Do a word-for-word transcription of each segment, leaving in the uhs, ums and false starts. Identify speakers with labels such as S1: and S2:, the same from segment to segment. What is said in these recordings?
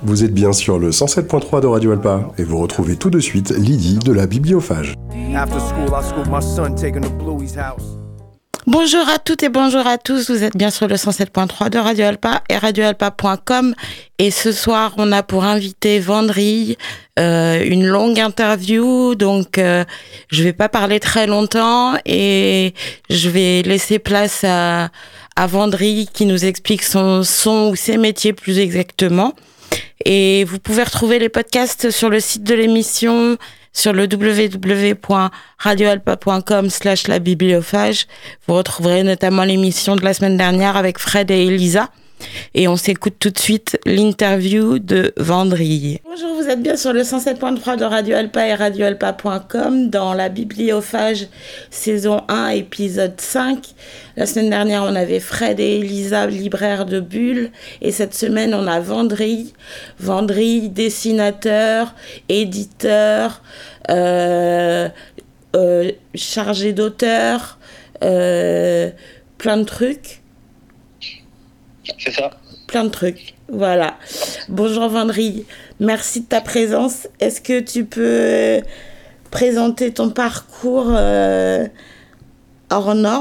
S1: Vous êtes bien sur le cent sept point trois de Radio Alpa et vous retrouvez tout de suite Lydie de la Bibliophage.
S2: Bonjour à toutes et bonjour à tous, vous êtes bien sur le cent sept point trois de Radio Alpa et radio alpa point com et ce soir on a pour invité Vendrille, euh, une longue interview, donc euh, je vais pas parler très longtemps et je vais laisser place à, à Vendrille qui nous explique son, son ou ses métiers plus exactement. Et vous pouvez retrouver les podcasts sur le site de l'émission, sur le w w w point radio alpa point com slash la bibliophage. Vous retrouverez notamment l'émission de la semaine dernière avec Fred et Elisa. Et on s'écoute tout de suite l'interview de Vendrille. Bonjour, vous êtes bien sur le cent sept point trois de Radio Alpa et radio alpa point com dans la Bibliophage saison un épisode cinq. La semaine dernière, on avait Fred et Elisa, libraires de Bulle. Et cette semaine, on a Vendrille. Vendrille, dessinateur, éditeur, euh, euh, chargé d'auteur, euh, plein de trucs.
S3: C'est ça.
S2: Plein de trucs, voilà. Bonjour Vendrille, merci de ta présence. Est-ce que tu peux présenter ton parcours euh, hors norme ?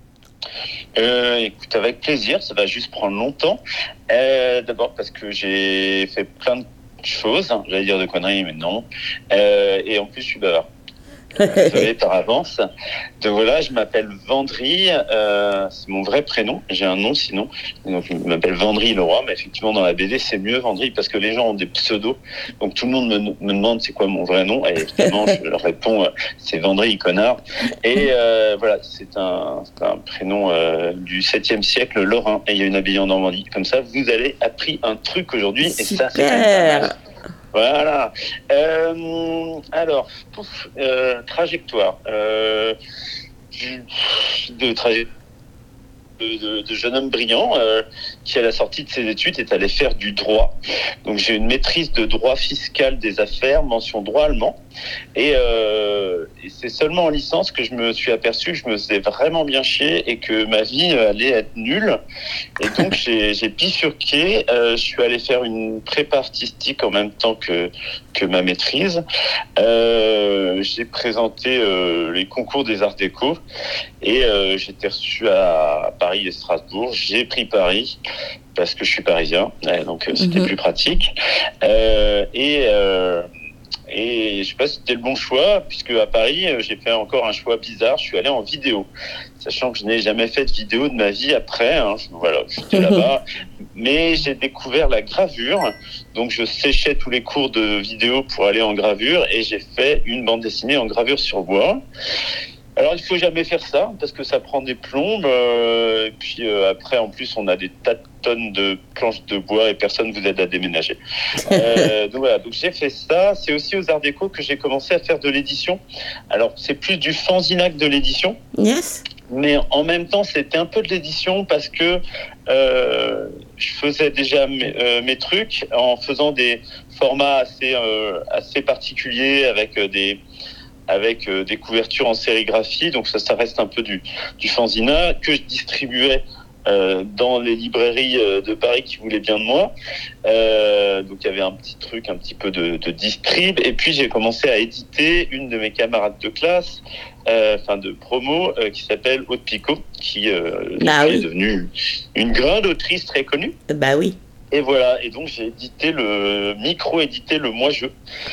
S3: Euh, écoute, avec plaisir, ça va juste prendre longtemps. Euh, d'abord parce que j'ai fait plein de choses, hein, j'allais dire de conneries, mais non. Euh, et en plus, je suis bavard. Désolé par avance. Donc voilà, je m'appelle Vendrille, euh, c'est mon vrai prénom, j'ai un nom sinon. Donc je m'appelle Vendrille Leroy, mais effectivement dans la B D c'est mieux Vendrille parce que les gens ont des pseudos. Donc tout le monde me, me demande c'est quoi mon vrai nom et évidemment je leur réponds euh, c'est Vendrille connard. Et euh, voilà, c'est un, c'est un prénom euh, du septième siècle lorrain et il y a une abbaye en Normandie. Comme ça vous avez appris un truc aujourd'hui et ça c'est quand même pas mal. Voilà. Euh, alors, pouf, euh, trajectoire. Euh, de trajectoire. De, de, de jeune homme brillant euh, qui à la sortie de ses études est allé faire du droit. Donc j'ai une maîtrise de droit fiscal des affaires, mention droit allemand et, euh, et c'est seulement en licence que je me suis aperçu que je me faisais vraiment bien chier et que ma vie allait être nulle et donc j'ai, j'ai bifurqué, euh, je suis allé faire une prépa artistique en même temps que, que ma maîtrise. Euh, j'ai présenté euh, les concours des arts déco et euh, j'étais reçu à Paris et Strasbourg. J'ai pris Paris parce que je suis parisien, donc c'était mmh. plus pratique. Euh, et, euh, et je sais pas si c'était le bon choix, puisque à Paris, j'ai fait encore un choix bizarre. Je suis allé en vidéo, sachant que je n'ai jamais fait de vidéo de ma vie après. Hein. Voilà, j'étais là-bas. Mais j'ai découvert la gravure. Donc je séchais tous les cours de vidéo pour aller en gravure et j'ai fait une bande dessinée en gravure sur bois. Alors, il faut jamais faire ça, parce que ça prend des plombes. Euh, et puis euh, après, en plus, on a des tas de tonnes de planches de bois et personne vous aide à déménager. Euh, donc voilà, donc j'ai fait ça. C'est aussi aux Arts Déco que j'ai commencé à faire de l'édition. Alors, c'est plus du fanzinac de l'édition.
S2: Yes.
S3: Mais en même temps, c'était un peu de l'édition parce que euh, je faisais déjà mes, euh, mes trucs en faisant des formats assez, euh, assez particuliers avec euh, des... avec euh, des couvertures en sérigraphie, donc ça, ça reste un peu du, du fanzina que je distribuais euh, dans les librairies euh, de Paris qui voulaient bien de moi. Euh, donc il y avait un petit truc, un petit peu de, de distrib, et puis j'ai commencé à éditer une de mes camarades de classe, euh, enfin de promo, euh, qui s'appelle Aude Picot, qui, euh,
S2: bah
S3: qui
S2: oui.
S3: est devenue une grande autrice très connue.
S2: Bah oui.
S3: Et voilà, et donc j'ai édité le micro-édité le Moi-Je.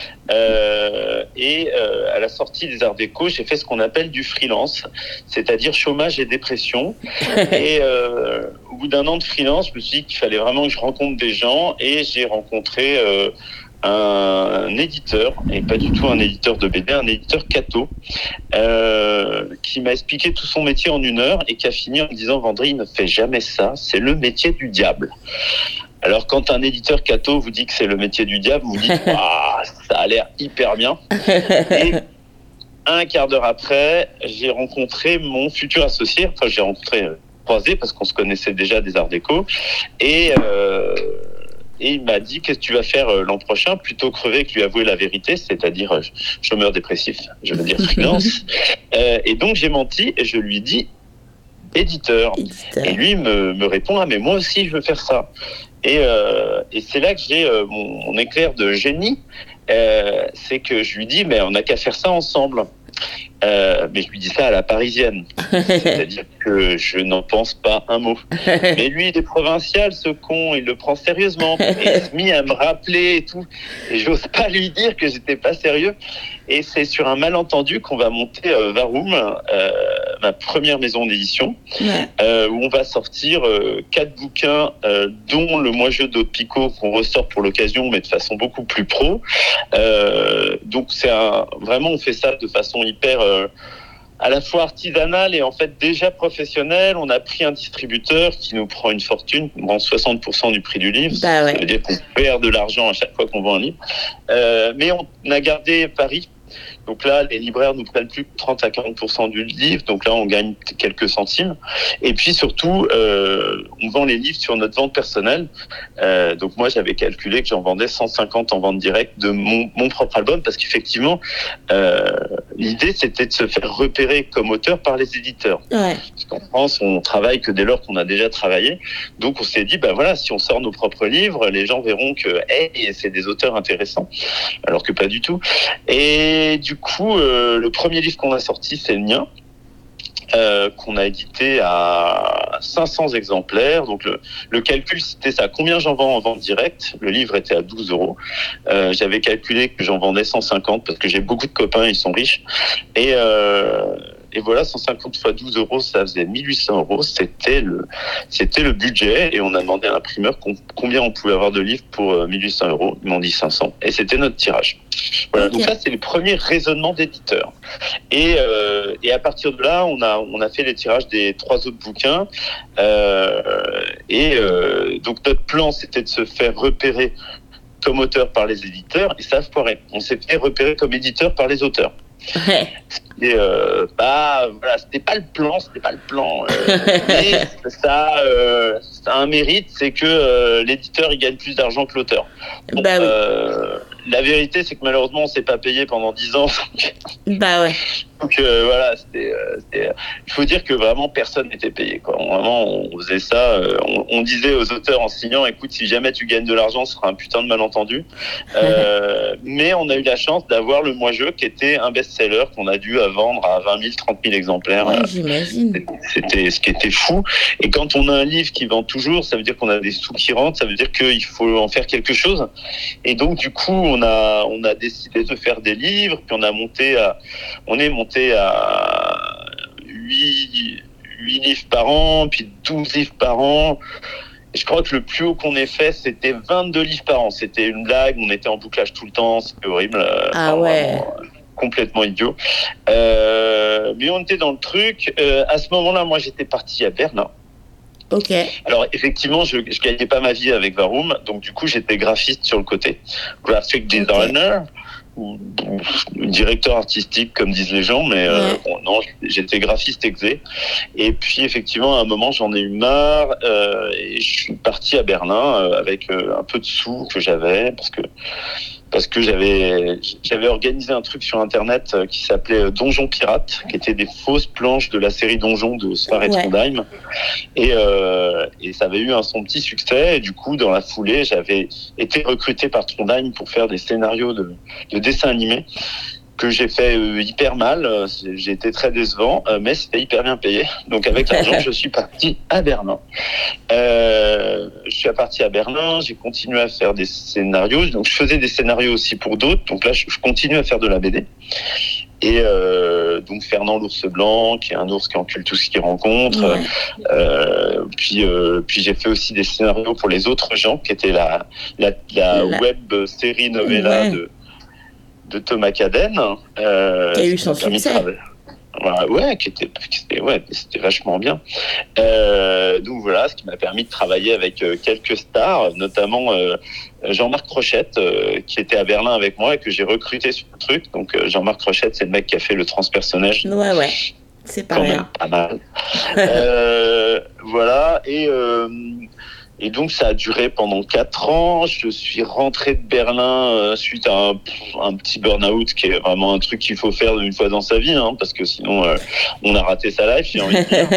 S3: Euh, et euh, à la sortie des Arts Déco, j'ai fait ce qu'on appelle du freelance, c'est-à-dire chômage et dépression. Et euh, au bout d'un an de freelance, je me suis dit qu'il fallait vraiment que je rencontre des gens et j'ai rencontré euh, un, un éditeur, et pas du tout un éditeur de B D, un éditeur catho, euh, qui m'a expliqué tout son métier en une heure et qui a fini en me disant « Vendrille, ne fais jamais ça, c'est le métier du diable ». Alors, quand un éditeur catho vous dit que c'est le métier du diable, vous dites « Waouh, ça a l'air hyper bien ». Et un quart d'heure après, j'ai rencontré mon futur associé. Enfin, j'ai rencontré euh, croisé parce qu'on se connaissait déjà des Arts Déco. Et, euh, et il m'a dit « Qu'est-ce que tu vas faire euh, l'an prochain ?» Plutôt crever que lui avouer la vérité, c'est-à-dire euh, chômeur dépressif, je veux dire freelance. euh, et donc, j'ai menti et je lui ai dit « Éditeur ». Et lui me, me répond « Ah, mais moi aussi, je veux faire ça ». Et, euh, et c'est là que j'ai euh, mon, mon éclair de génie. Euh, c'est que je lui dis, mais on n'a qu'à faire ça ensemble. Euh, mais je lui dis ça à la parisienne. C'est-à-dire que je n'en pense pas un mot. Mais lui, il est provincial, ce con, il le prend sérieusement. Et il s'est mis à me rappeler et tout. Et j'ose pas lui dire que j'étais pas sérieux. Et c'est sur un malentendu qu'on va monter euh, Varoum, euh, ma première maison d'édition, ouais. euh, où on va sortir euh, quatre bouquins, euh, dont le Moi-Jeu de Picot qu'on ressort pour l'occasion, mais de façon beaucoup plus pro. Euh, donc c'est un, vraiment, on fait ça de façon hyper euh, à la fois artisanale et en fait déjà professionnelle. On a pris un distributeur qui nous prend une fortune, on prend soixante pour cent du prix du livre. Bah ouais. Ça veut dire qu'on perd de l'argent à chaque fois qu'on vend un livre. Euh, mais on a gardé Paris. Donc là, les libraires nous prennent plus que trente à quarante pour cent du livre. Donc là, on gagne quelques centimes. Et puis surtout, euh, on vend les livres sur notre vente personnelle. Euh, donc moi, j'avais calculé que j'en vendais cent cinquante en vente directe de mon, mon propre album. Parce qu'effectivement, euh, l'idée, c'était de se faire repérer comme auteur par les éditeurs. Ouais. Parce qu'en France, on travaille que dès lors qu'on a déjà travaillé. Donc on s'est dit, ben voilà, si on sort nos propres livres, les gens verront que hey, c'est des auteurs intéressants. Alors que pas du tout. Et du Du coup, euh, le premier livre qu'on a sorti, c'est le mien, euh, qu'on a édité à cinq cents exemplaires. Donc le, le calcul, c'était ça. Combien j'en vends en vente directe ? Le livre était à douze euros. Euh, j'avais calculé que j'en vendais cent cinquante parce que j'ai beaucoup de copains, ils sont riches. Et, euh, et voilà, cent cinquante fois douze euros, ça faisait mille huit cents euros. C'était le, c'était le budget. Et on a demandé à l'imprimeur combien on pouvait avoir de livres pour mille huit cents euros. Ils m'ont dit cinq cents. Et c'était notre tirage. Voilà, okay. Donc ça, c'est le premier raisonnement d'éditeur. Et, euh, et à partir de là, on a, on a fait les tirages des trois autres bouquins. Euh, et euh, donc notre plan, c'était de se faire repérer comme auteur par les éditeurs. Et ça a foiré. On s'est fait repérer comme éditeur par les auteurs. Ouais. Et euh, bah voilà, c'était pas le plan, c'était pas le plan. Euh, mais ça, euh, ça a un mérite, c'est que euh, l'éditeur il gagne plus d'argent que l'auteur. Bon, bah oui. euh, la vérité, c'est que malheureusement, on s'est pas payé pendant dix ans.
S2: Bah ouais.
S3: Donc euh, voilà, c'était, euh, c'était. Il faut dire que vraiment personne n'était payé, quoi. Vraiment, on faisait ça. Euh, on, on disait aux auteurs en signant, écoute, si jamais tu gagnes de l'argent, ce sera un putain de malentendu. Euh, mais on a eu la chance d'avoir le Moi-Jeu, qui était un best-seller qu'on a dû vendre à vingt mille, trente mille exemplaires.
S2: Ouais, j'imagine.
S3: C'était ce qui était fou. Et quand on a un livre qui vend toujours, ça veut dire qu'on a des sous qui rentrent, ça veut dire qu'il faut en faire quelque chose. Et donc du coup, on a on a décidé de faire des livres, puis on a monté à, on est monté à huit livres par an, puis douze livres par an. Et je crois que le plus haut qu'on ait fait, c'était vingt-deux livres par an. C'était une blague, on était en bouclage tout le temps, c'était horrible.
S2: Ah ouais.
S3: Vraiment, complètement idiot. Euh, mais on était dans le truc. Euh, à ce moment-là, moi, j'étais parti à Berlin.
S2: Ok.
S3: Alors effectivement, je, je gagnais pas ma vie avec Varoum, donc du coup, j'étais graphiste sur le côté, graphic designer. Okay. Ou, ou directeur artistique comme disent les gens, mais euh, ouais. bon, non, j'étais graphiste exé. Et puis effectivement à un moment j'en ai eu marre euh, et je suis parti à Berlin euh, avec euh, un peu de sous que j'avais parce que parce que j'avais j'avais organisé un truc sur internet qui s'appelait Donjon Pirate, qui était des fausses planches de la série Donjon de Sfar et ouais. Trondheim, et euh, et ça avait eu un son petit succès. Et du coup, dans la foulée, j'avais été recruté par Trondheim pour faire des scénarios de, de dessins animés que j'ai fait euh, hyper mal. J'ai été très décevant, euh, mais c'était hyper bien payé. Donc avec l'argent, je suis parti à Berlin. Euh, je suis parti à Berlin, j'ai continué à faire des scénarios. Donc je faisais des scénarios aussi pour d'autres. Donc là, je, je continue à faire de la B D. Et euh, donc Fernand l'ours blanc, qui est un ours qui encule tout ce qu'il rencontre. Ouais. Euh, puis euh, puis j'ai fait aussi des scénarios pour les autres gens, qui était la la, la, la... web série novella ouais. de de Thomas Cadenne, euh,
S2: qui a eu son succès.
S3: Voilà, ouais, qui était, qui était, ouais, c'était vachement bien. Euh, donc voilà, ce qui m'a permis de travailler avec euh, quelques stars, notamment euh, Jean-Marc Rochette, euh, qui était à Berlin avec moi et que j'ai recruté sur le truc. Donc euh, Jean-Marc Rochette, c'est le mec qui a fait le transpersonnage.
S2: Ouais, ouais, c'est pas
S3: quand
S2: rien.
S3: Même pas mal. euh, voilà, et euh, Et donc, ça a duré pendant quatre ans. Je suis rentré de Berlin euh, suite à un, un petit burn-out qui est vraiment un truc qu'il faut faire une fois dans sa vie, hein, parce que sinon, euh, on a raté sa life, j'ai envie de dire.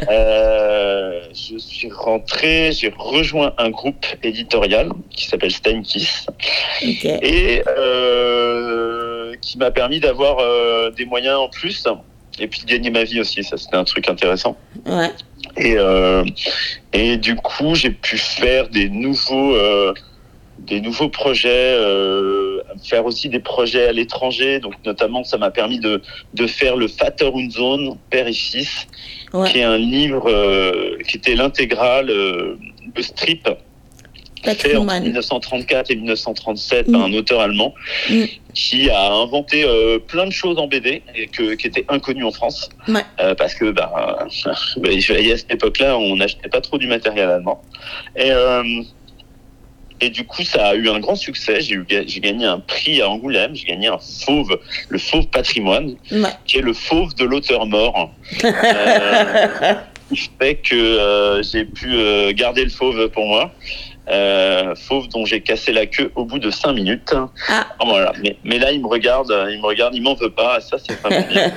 S3: euh, je suis rentré, j'ai rejoint un groupe éditorial qui s'appelle Steinkiss. Okay. Et euh, qui m'a permis d'avoir euh, des moyens en plus et puis de gagner ma vie aussi. Ça, c'était un truc intéressant.
S2: Ouais.
S3: Et, euh, et du coup, j'ai pu faire des nouveaux, euh, des nouveaux projets, euh, faire aussi des projets à l'étranger. Donc, notamment, ça m'a permis de, de faire le Vater und Sohn, Père et Fils, ouais. qui est un livre euh, qui était l'intégrale euh, de strip. Fait en dix-neuf cent trente-quatre et dix-neuf cent trente-sept mmh. par un auteur allemand mmh. qui a inventé euh, plein de choses en B D et que, qui étaient inconnues en France. Ouais. Euh, parce que bah, bah, à cette époque-là, on n'achetait pas trop du matériel allemand. Et, euh, et du coup, ça a eu un grand succès. J'ai, eu, j'ai gagné un prix à Angoulême. J'ai gagné un fauve, le Fauve Patrimoine, ouais. qui est le fauve de l'auteur mort. euh, qui fait que euh, j'ai pu euh, garder le fauve pour moi. Euh, fauve dont j'ai cassé la queue au bout de cinq minutes. Ah. Oh, voilà. mais, mais là, il me regarde, il me regarde, il m'en veut pas. Ça, c'est vraiment bien.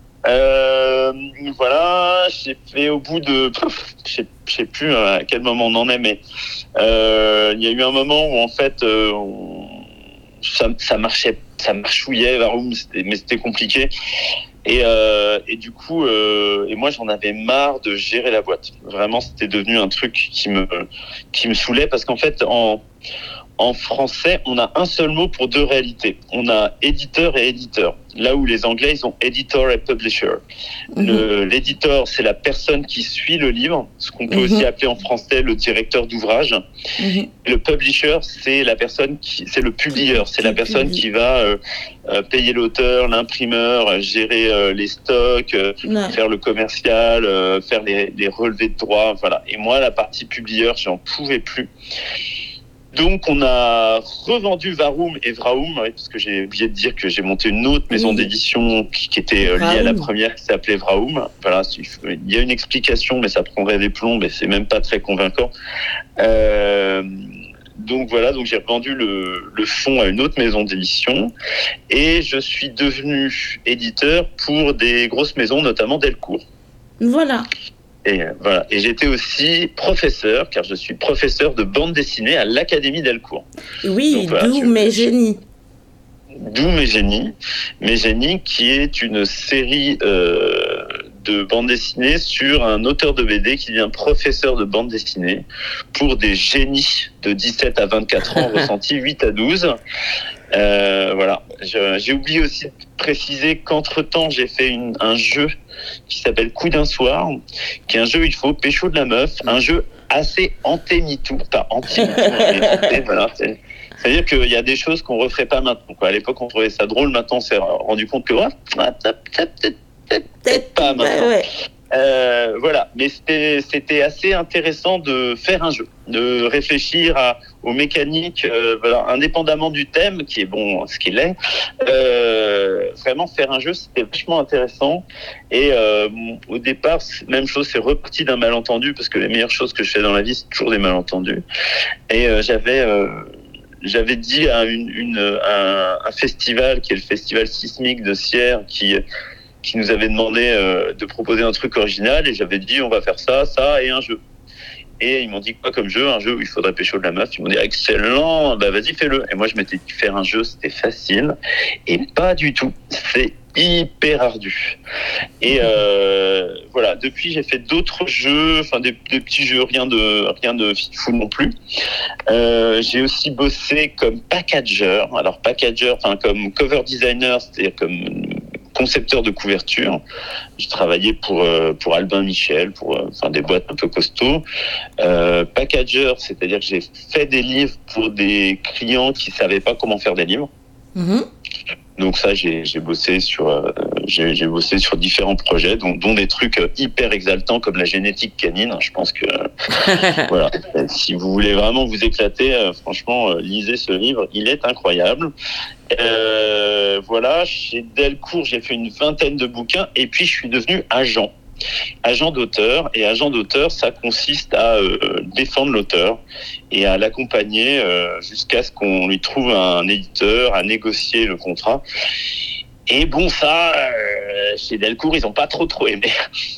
S3: Euh, voilà, j'ai fait au bout de, je sais, je sais plus à quel moment on en est, mais euh, il y a eu un moment où en fait, euh, on, ça, ça marchait, ça marchouillait, Varoum, c'était, mais c'était compliqué. Et, euh, et du coup, euh, et moi j'en avais marre de gérer la boîte. Vraiment, c'était devenu un truc qui me qui me saoulait parce qu'en fait, en en français, on a un seul mot pour deux réalités. On a éditeur et éditeur. Là où les Anglais, ils ont editor et publisher. Mm-hmm. Le, l'éditeur, c'est la personne qui suit le livre, ce qu'on peut mm-hmm. aussi appeler en français le directeur d'ouvrage. Mm-hmm. Le publisher, c'est la personne qui, c'est le publieur, c'est la personne qui va euh, euh, payer l'auteur, l'imprimeur, gérer euh, les stocks, euh, ouais. faire le commercial, euh, faire les, les relevés de droits, voilà. Et moi, la partie publieur, j'en pouvais plus. Donc, on a revendu Varoum et Vraum, oui, parce que j'ai oublié de dire que j'ai monté une autre maison oui. d'édition qui, qui était euh, liée à la première, qui s'appelait Vraum. Voilà, il y a une explication, mais ça prendrait des plombs, et c'est même pas très convaincant. Euh, donc voilà, donc j'ai revendu le, le fonds à une autre maison d'édition, et je suis devenu éditeur pour des grosses maisons, notamment Delcourt.
S2: Voilà.
S3: Et voilà. Et j'étais aussi professeur, car je suis professeur de bande dessinée à l'Académie Delcourt.
S2: Oui, donc, voilà, d'où
S3: je,
S2: Mes Génies.
S3: D'où Mes Génies. Mes Génies, qui est une série euh, de bande dessinée sur un auteur de B D qui devient professeur de bande dessinée pour des génies de dix-sept à vingt-quatre ans, ressentis huit à douze. Euh, voilà. Je, j'ai oublié aussi de préciser qu'entre-temps, j'ai fait une, un jeu qui s'appelle Coup d'un soir, qui est un jeu où il faut pécho de la meuf, un jeu assez anti-MeToo, pas anti-MeToo, mais voilà, c'est, c'est-à-dire qu'il y a des choses qu'on referait pas maintenant, quoi. À l'époque, on trouvait ça drôle, maintenant, on s'est rendu compte que ouais, ça, ça, ça, peut-être, peut-être, peut-être pas maintenant. Ouais, ouais. Euh, voilà, mais c'était, c'était assez intéressant de faire un jeu, de réfléchir à, aux mécaniques, euh, voilà, indépendamment du thème, qui est bon, ce qu'il est. Euh, vraiment faire un jeu, c'était vachement intéressant. Et euh, au départ, même chose, c'est reparti d'un malentendu, parce que les meilleures choses que je fais dans la vie, c'est toujours des malentendus. Et euh, j'avais euh, j'avais dit à une, une, un, un festival, qui est le festival sismique de Sierre, qui qui nous avait demandé euh, de proposer un truc original, et j'avais dit on va faire ça, ça et un jeu. Et ils m'ont dit quoi comme jeu? Un jeu où il faudrait pécho de la meuf. Ils m'ont dit excellent, bah vas-y fais-le. Et moi je m'étais dit faire un jeu c'était facile, et pas du tout. C'est hyper ardu. Et euh, voilà, depuis j'ai fait d'autres jeux, enfin des, des petits jeux, rien de rien de fou non plus. Euh, j'ai aussi bossé comme packager. Alors packager, enfin comme cover designer, c'est-à-dire comme concepteur de couverture. Je travaillais pour euh, pour Albin Michel, pour euh, enfin des boîtes un peu costauds. Euh, packager, c'est-à-dire que j'ai fait des livres pour des clients qui savaient pas comment faire des livres. Mmh. Donc ça, j'ai, j'ai bossé sur euh, j'ai, j'ai bossé sur différents projets, dont, dont des trucs hyper exaltants comme la génétique canine. Je pense que voilà, si vous voulez vraiment vous éclater, euh, franchement, euh, lisez ce livre, il est incroyable. Euh, voilà, chez Delcourt, j'ai fait une vingtaine de bouquins, et puis je suis devenu agent. agent d'auteur. Et agent d'auteur, ça consiste à euh, défendre l'auteur et à l'accompagner euh, jusqu'à ce qu'on lui trouve un éditeur, à négocier le contrat. Et bon, ça, euh, chez Delcourt, ils n'ont pas trop trop aimé.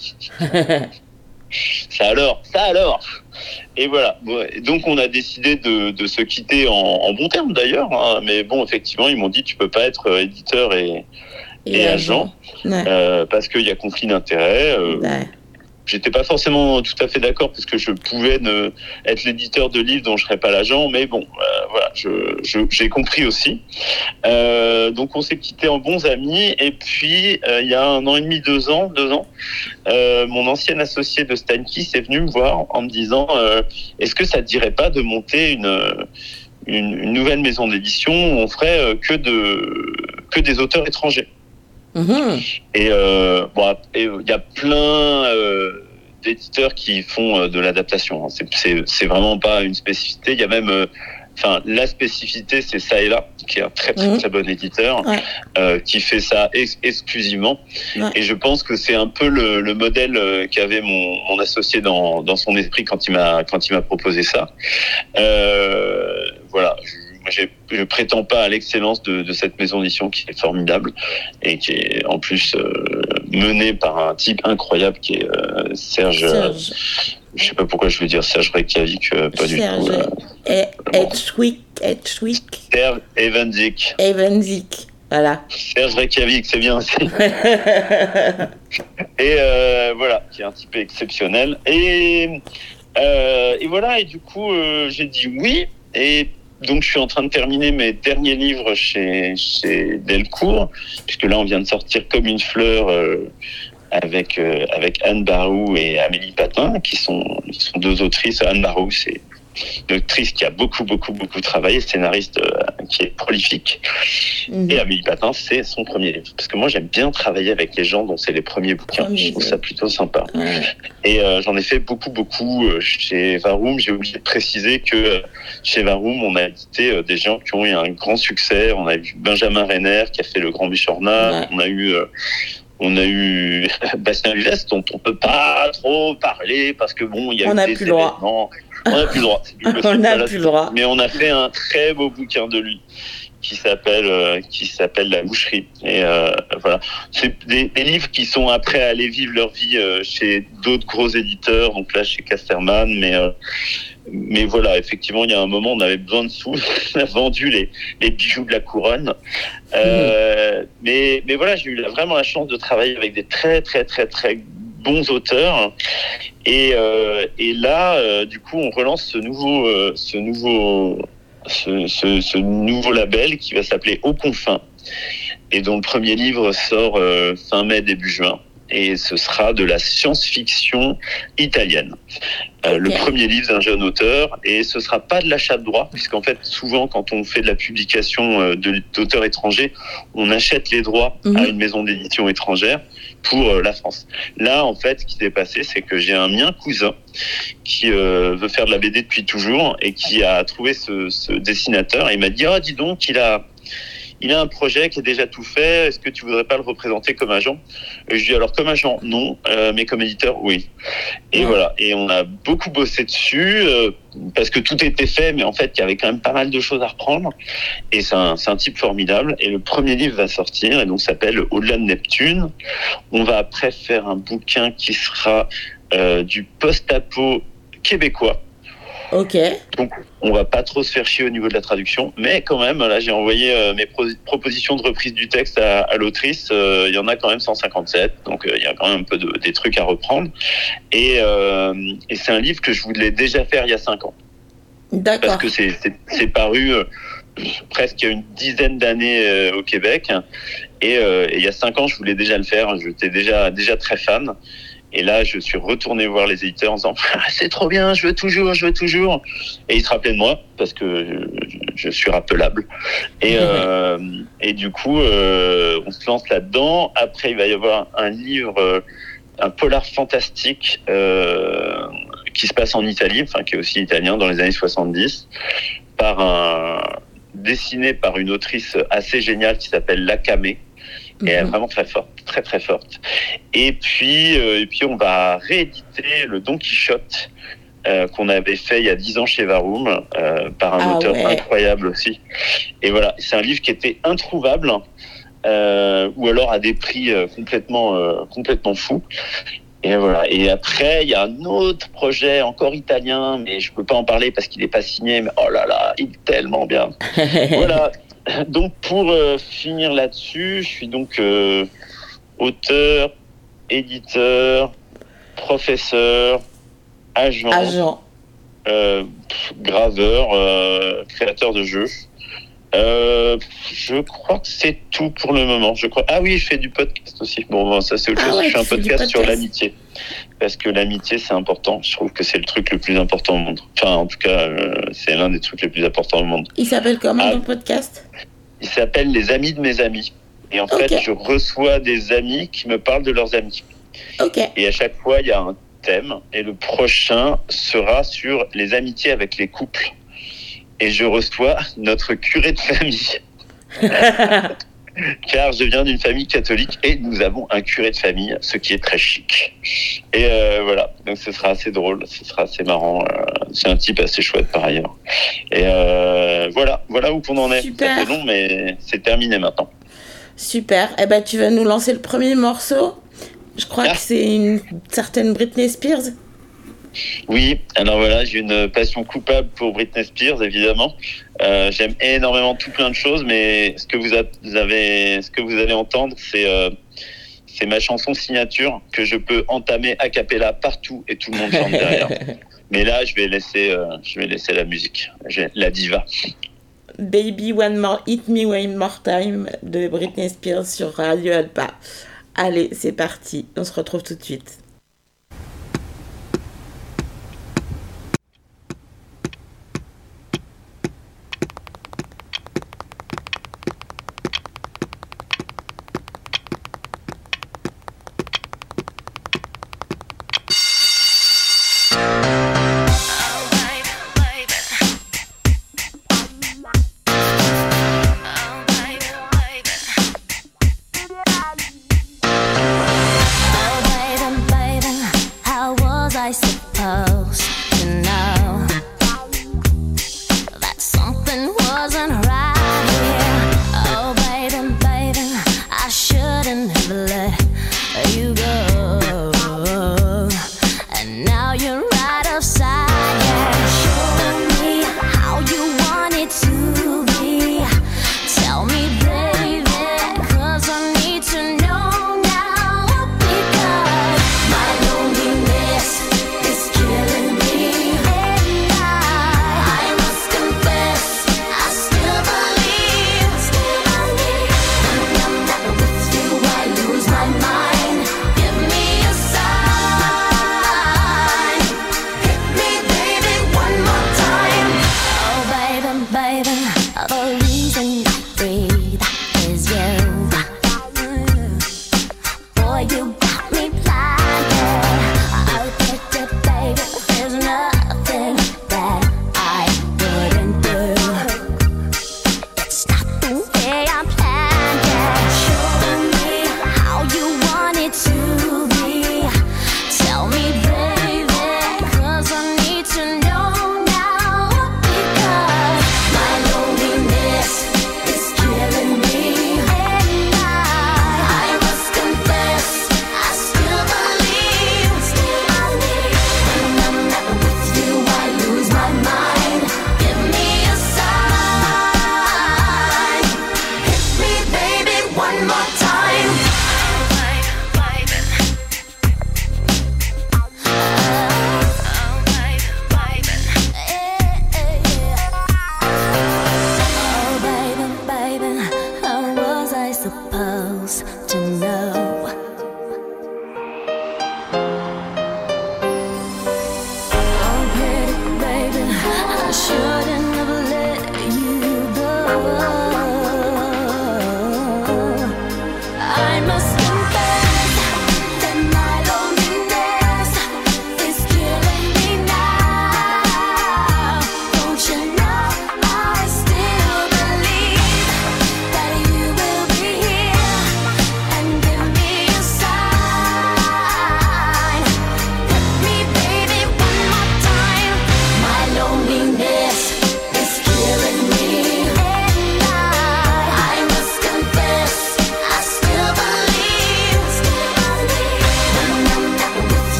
S3: Ça alors, ça alors. Et voilà. Donc on a décidé de, de se quitter en, en bons termes d'ailleurs. Hein. Mais bon, effectivement, ils m'ont dit tu peux pas être éditeur et, et, et agent ouais. euh, parce qu'il y a conflit d'intérêts. Euh, ouais. J'étais pas forcément tout à fait d'accord parce que je pouvais ne, être l'éditeur de livres dont je serais pas l'agent, mais bon, euh, voilà, je, je, j'ai compris aussi. Euh, donc on s'est quittés en bons amis et puis euh, il y a un an et demi, deux ans, deux ans, euh, mon ancien associé de Steinkiss est venu me voir en me disant euh, est-ce que ça te dirait pas de monter une une, une nouvelle maison d'édition où on ferait que de que des auteurs étrangers. Mmh. Et euh, bon, il y a plein euh, d'éditeurs qui font euh, de l'adaptation. C'est, c'est, c'est vraiment pas une spécificité. Il y a même, enfin, euh, la spécificité, c'est Ça et Là, qui est un très très, mmh. très bon éditeur, ouais. euh, qui fait ça ex- exclusivement. Ouais. Et je pense que c'est un peu le, le modèle qu'avait mon, mon associé dans, dans son esprit quand il m'a quand il m'a proposé ça. Euh, voilà. Je ne prétends pas à l'excellence de, de cette maison d'édition qui est formidable et qui est en plus euh, menée par un type incroyable qui est euh, Serge. Serge. Euh, je ne sais pas pourquoi je veux dire Serge Reykjavik, euh, pas
S2: Serge
S3: du tout.
S2: Euh, Edgewick. Edgewick.
S3: Serge Evenzik.
S2: Evenzik. Voilà.
S3: Serge Reykjavik, c'est bien aussi. Et euh, voilà, qui est un type exceptionnel. Et, euh, et voilà, et du coup, euh, j'ai dit oui. Et donc, je suis en train de terminer mes derniers livres chez, chez Delcourt, puisque là, on vient de sortir Comme une fleur euh, avec, euh, avec Anne Barou et Amélie Patin, qui sont, qui sont deux autrices. Anne Barou, c'est une autrice qui a beaucoup, beaucoup, beaucoup travaillé, scénariste euh, qui est prolifique. Mmh. Et Amélie Patin, c'est son premier livre. Parce que moi, j'aime bien travailler avec les gens dont c'est les premiers bouquins. Je trouve ça plutôt sympa. Mmh. Et euh, j'en ai fait beaucoup, beaucoup euh, chez Varoum. J'ai oublié de préciser que euh, chez Varoum, on a édité euh, des gens qui ont eu un grand succès. On a eu Benjamin Renner qui a fait Le Grand Bichorna. Mmh. On a eu... Euh, On a eu Bastien Lulès, dont on peut pas trop parler parce que bon, il y a
S2: on
S3: eu
S2: a
S3: des
S2: plus événements.
S3: Droit. On n'a plus le droit.
S2: on n'a plus le droit.
S3: Mais on a fait un très beau bouquin de lui qui s'appelle euh, qui s'appelle La Moucherie. Et euh, voilà, c'est des, des livres qui sont après allés vivre leur vie euh, chez d'autres gros éditeurs. Donc là, chez Casterman, mais euh, mais voilà, effectivement, il y a un moment, on avait besoin de sous. On a vendu les, les bijoux de la couronne. Euh, mmh. Mais, mais voilà, j'ai eu vraiment la chance de travailler avec des très, très, très, très bons auteurs. Et, euh, et là, euh, du coup, on relance ce nouveau, euh, ce nouveau, ce, ce, ce nouveau label qui va s'appeler Aux Confins et dont le premier livre sort euh, fin mai, début juin. Et ce sera de la science-fiction italienne. Euh, okay. Le premier livre d'un jeune auteur, et ce sera pas de l'achat de droit, puisqu'en fait, souvent, quand on fait de la publication euh, de, d'auteurs étrangers, on achète les droits mm-hmm. à une maison d'édition étrangère pour euh, la France. Là, en fait, ce qui s'est passé, c'est que j'ai un mien cousin qui euh, veut faire de la B D depuis toujours et qui a trouvé ce, ce dessinateur et il m'a dit « Ah, dis donc, il a... » Il a un projet qui est déjà tout fait. Est-ce que tu voudrais pas le représenter comme agent ? Et je dis alors comme agent non, euh, mais comme éditeur oui. Et ouais. voilà. Et on a beaucoup bossé dessus euh, parce que tout était fait, mais en fait il y avait quand même pas mal de choses à reprendre. Et c'est un, c'est un type formidable. Et le premier livre va sortir et donc s'appelle Au-delà de Neptune. On va après faire un bouquin qui sera euh, du post-apo québécois.
S2: Ok.
S3: Donc, on va pas trop se faire chier au niveau de la traduction, mais quand même, là, j'ai envoyé euh, mes pro- propositions de reprise du texte à, à l'autrice. Euh, il y en a quand même cent cinquante-sept, donc euh, il y a quand même un peu de, des trucs à reprendre. Et, euh, et c'est un livre que je voulais déjà faire il y a cinq ans.
S2: D'accord.
S3: Parce que c'est, c'est, c'est paru euh, presque il y a une dizaine d'années euh, au Québec. Et, euh, et il y a cinq ans, je voulais déjà le faire. J'étais déjà, déjà très fan. Et là, je suis retourné voir les éditeurs en disant ah, « C'est trop bien, je veux toujours, je veux toujours !» Et ils se rappelaient de moi, parce que je, je suis rappelable. Et, euh, et du coup, euh, on se lance là-dedans. Après, il va y avoir un livre, un polar fantastique euh, qui se passe en Italie, enfin qui est aussi italien, dans les années soixante-dix, par un, dessiné par une autrice assez géniale qui s'appelle Lakame, Et elle est vraiment très forte, très très forte. Et puis, euh, et puis on va rééditer le Don Quichotte euh, qu'on avait fait il y a dix ans chez Varoum euh, par un
S2: Ah
S3: auteur
S2: ouais.
S3: incroyable aussi. Et voilà, c'est un livre qui était introuvable euh, ou alors à des prix euh, complètement euh, complètement fous. Et voilà. Et après, il y a un autre projet encore italien, mais je peux pas en parler parce qu'il n'est pas signé. Mais oh là là, il est tellement bien. Voilà. Donc pour euh, finir là-dessus, je suis donc euh, auteur, éditeur, professeur, agent,
S2: Agent.
S3: Euh, graveur, euh, créateur de jeux. Euh, je crois que c'est tout pour le moment. Je crois. Ah oui, je fais du podcast aussi. Bon, bon ça c'est autre
S2: Ah
S3: chose.
S2: ouais,
S3: je fais un
S2: tu fais du
S3: podcast,
S2: podcast.
S3: sur l'amitié parce que l'amitié c'est important. Je trouve que c'est le truc le plus important au monde. Enfin, en tout cas, euh, c'est l'un des trucs les plus importants au monde.
S2: Il s'appelle comment
S3: Ah.
S2: ton podcast?
S3: Il s'appelle Les Amis de mes amis. Et en
S2: Ok.
S3: fait, je reçois des amis qui me parlent de leurs amis.
S2: Ok.
S3: Et à chaque fois, il y a un thème. Et le prochain sera sur les amitiés avec les couples. Et je reçois notre curé de famille. Car je viens d'une famille catholique et nous avons un curé de famille, ce qui est très chic. Et euh, voilà, donc ce sera assez drôle, ce sera assez marrant. Euh, c'est un type assez chouette par ailleurs. Et euh, voilà, voilà où qu'on en est.
S2: Super.
S3: Ça fait long, mais c'est terminé maintenant.
S2: Super. Eh ben, tu vas nous lancer le premier morceau. Je crois
S3: Ah.
S2: que c'est une certaine Britney Spears.
S3: Oui, alors voilà, j'ai une passion coupable pour Britney Spears, évidemment. Euh, j'aime énormément tout plein de choses, mais ce que vous, a, vous avez, ce que vous allez entendre, c'est, euh, c'est ma chanson signature que je peux entamer a cappella partout et tout le monde chante derrière. Mais là, je vais laisser, euh, je vais laisser la musique, J'ai la diva.
S2: Baby One More, Hit Me One More Time de Britney Spears sur Radio Alpa. Allez, c'est parti. On se retrouve tout de suite.
S4: Oh, baby, baby.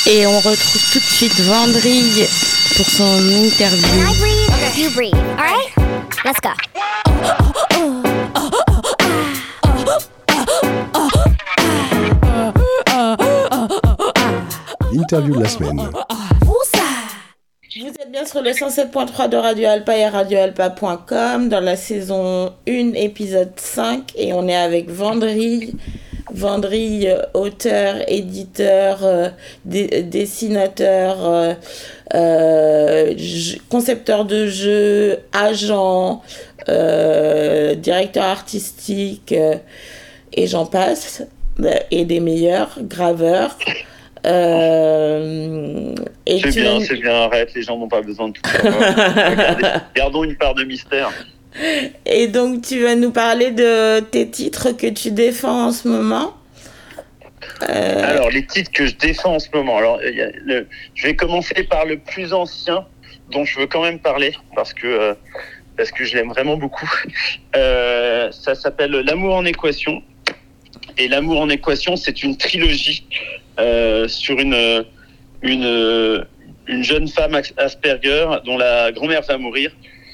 S2: Et on retrouve tout de suite Vendrille pour son interview.
S4: I breathe, okay. You breathe. All right? Let's go.
S1: Interview de la semaine.
S2: Vous êtes bien sur le cent sept point trois de Radio Alpa et radio alpa point com dans la saison un, épisode cinq, et on est avec Vendrille. Vendrille, auteur, éditeur, euh, dé- dessinateur, euh, euh, j- concepteur de jeux, agent, euh, directeur artistique, euh, et j'en passe, et des meilleurs, graveur. Euh, et
S3: c'est
S2: tu
S3: bien,
S2: vas...
S3: c'est bien, arrête, les gens n'ont pas besoin de tout savoir. Regardez, gardons une part de mystère.
S2: Et donc, tu vas nous parler de tes titres que tu défends en ce moment. Euh...
S3: Alors, les titres que je défends en ce moment. Alors, y a le, je vais commencer par le plus ancien, dont je veux quand même parler, parce que, euh, parce que je l'aime vraiment beaucoup. Euh, ça s'appelle L'amour en équation. Et L'amour en équation, c'est une trilogie euh, sur une, une, une jeune femme Asperger dont la grand-mère va mourir.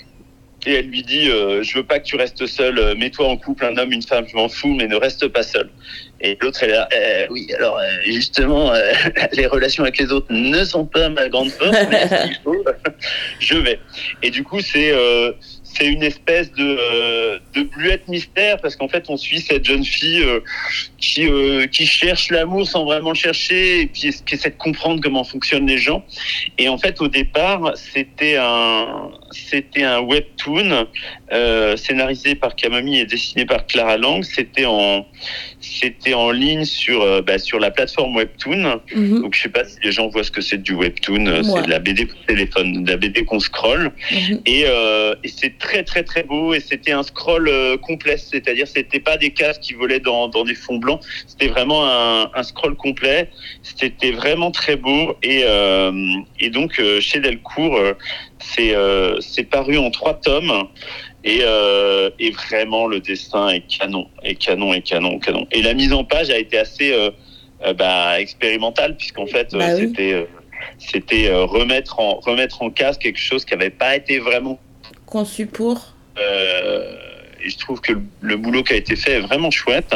S3: Et elle lui dit euh, « Je veux pas que tu restes seul, mets-toi en couple, un homme, une femme, je m'en fous, mais ne reste pas seul. » Et l'autre, elle est là eh, « Oui, alors euh, justement, euh, les relations avec les autres ne sont pas ma grande force, mais s'il faut, je vais. » Et du coup, c'est... Euh, c'est une espèce de, euh, de bluette mystère, parce qu'en fait, on suit cette jeune fille euh, qui, euh, qui cherche l'amour sans vraiment le chercher, et puis qui essaie de comprendre comment fonctionnent les gens. Et en fait, au départ, c'était un, c'était un webtoon euh, scénarisé par Camomille et dessiné par Clara Lang. C'était en, c'était en ligne sur, euh, bah, sur la plateforme Webtoon. Mm-hmm. Donc, je sais pas si les gens voient ce que c'est du webtoon. Ouais. C'est de la B D pour téléphone, de la B D qu'on scrolle. Mm-hmm. Et, euh, et c'est très très très beau, et c'était un scroll euh, complet, c'est-à-dire c'était pas des cases qui volaient dans, dans des fonds blancs, c'était vraiment un, un scroll complet, c'était vraiment très beau, et, euh, et donc euh, chez Delcourt euh, c'est, euh, c'est paru en trois tomes, et, euh, et vraiment le dessin est canon, et canon, et canon, canon. Et la mise en page a été assez euh, euh, bah, expérimentale, puisqu'en fait bah, euh, oui. c'était, euh, c'était euh, remettre, en, remettre en case quelque chose qui n'avait pas été vraiment
S2: conçu pour.
S3: Euh, et je trouve que le, le boulot qui a été fait est vraiment chouette.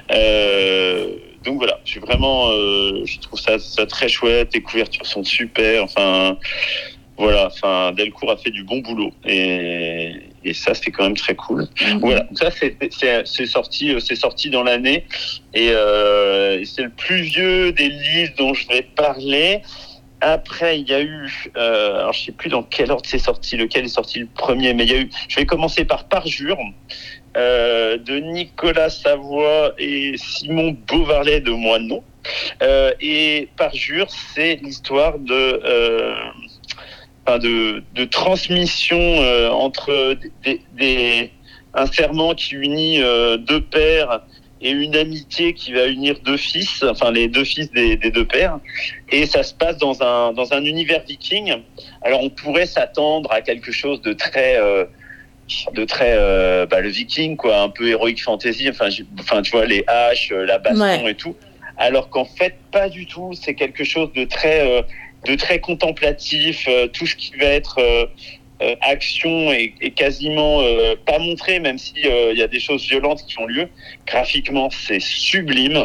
S3: Euh, donc voilà, je suis vraiment, euh, je trouve ça, ça très chouette. Les couvertures sont super. Enfin, voilà. Enfin, Delcourt a fait du bon boulot, et, et ça c'est quand même très cool. Mm-hmm. Voilà. Donc ça c'est, c'est, c'est sorti, c'est sorti dans l'année, et, euh, et c'est le plus vieux des livres dont je vais parler. Après, il y a eu, euh, alors je sais plus dans quel ordre c'est sorti, lequel est sorti le premier, mais il y a eu, je vais commencer par Parjure, euh, de Nicolas Savoie et Simon Beauvarlet de Moineau. Euh, et Parjure, c'est l'histoire de, euh, enfin de, de transmission euh, entre des, des, un serment qui unit euh, deux pères, et une amitié qui va unir deux fils, enfin les deux fils des, des deux pères, et ça se passe dans un dans un univers viking. Alors on pourrait s'attendre à quelque chose de très euh, de très euh, bah, le viking quoi, un peu heroic fantasy, enfin enfin tu vois les haches, la baston ouais. et tout. Alors qu'en fait pas du tout, c'est quelque chose de très euh, de très contemplatif, euh, tout ce qui va être euh, Euh, action est, est quasiment euh, pas montré, même si il euh, y a des choses violentes qui ont lieu. Graphiquement, c'est sublime.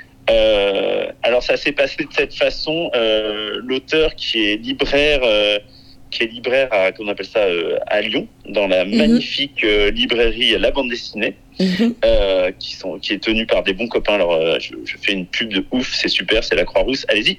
S3: Euh, alors ça s'est passé de cette façon. Euh, l'auteur qui est libraire, euh, qui est libraire à, qu'on appelle ça euh, à Lyon, dans la mm-hmm. magnifique euh, librairie La Bande Dessinée, mm-hmm. euh, qui sont, qui est tenue par des bons copains. Alors euh, je, je fais une pub de ouf, c'est super, c'est la Croix-Rousse. Allez-y.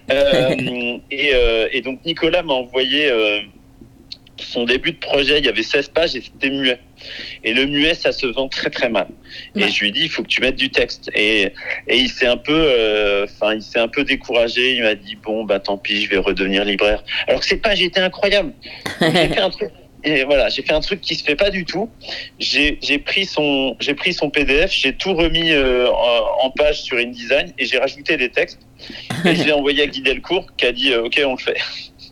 S3: Euh, et, euh, et donc Nicolas m'a envoyé. Euh, Son début de projet, il y avait seize pages et c'était muet. Et le muet, ça se vend très très mal. Ouais. Et je lui ai dit, il faut que tu mettes du texte. Et, et il s'est un peu, enfin, euh, il s'est un peu découragé. Il m'a dit, bon, bah tant pis, je vais redevenir libraire. Alors que ces pages étaient incroyables. J'ai fait un truc. Et voilà, j'ai fait un truc qui se fait pas du tout. J'ai, j'ai pris son, j'ai pris son P D F, j'ai tout remis euh, en, en page sur InDesign et j'ai rajouté des textes. Et je l'ai envoyé à Guy Delcourt qui a dit, euh, ok, on le fait.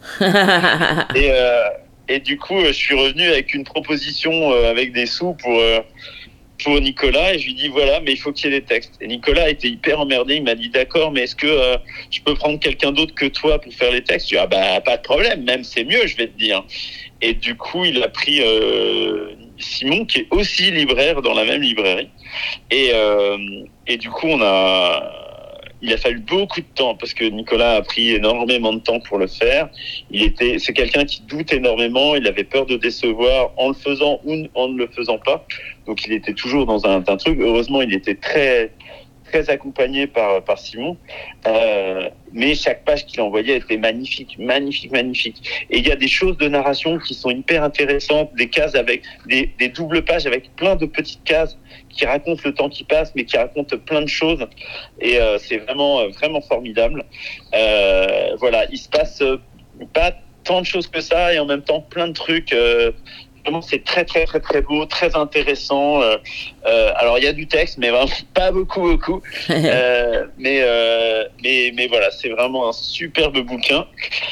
S3: et euh, Et du coup, je suis revenu avec une proposition euh, avec des sous pour, euh, pour Nicolas et je lui dis voilà, mais il faut qu'il y ait des textes. Et Nicolas était hyper emmerdé, il m'a dit d'accord, mais est-ce que euh, je peux prendre quelqu'un d'autre que toi pour faire les textes? Je lui ai dit ah bah pas de problème, même c'est mieux, je vais te dire. Et du coup il a pris euh, Simon qui est aussi libraire dans la même librairie et euh, et du coup on a il a fallu beaucoup de temps parce que Nicolas a pris énormément de temps pour le faire. Il était, c'est quelqu'un qui doute énormément. Il avait peur de décevoir en le faisant ou en ne le faisant pas. Donc il était toujours dans un, un truc. Heureusement, il était très très accompagné par par Simon. Euh, mais chaque page qu'il envoyait était magnifique, magnifique, magnifique. Et il y a des choses de narration qui sont hyper intéressantes, des cases avec des, des doubles pages avec plein de petites cases qui racontent le temps qui passe, mais qui racontent plein de choses. Et euh, c'est vraiment, vraiment formidable. Euh, voilà, il se passe euh, pas tant de choses que ça, et en même temps plein de trucs. Euh, vraiment, c'est très, très, très, très beau, très intéressant. Euh, euh, alors, il y a du texte, mais vraiment pas beaucoup, beaucoup. euh, mais, euh, mais, mais voilà, c'est vraiment un superbe bouquin.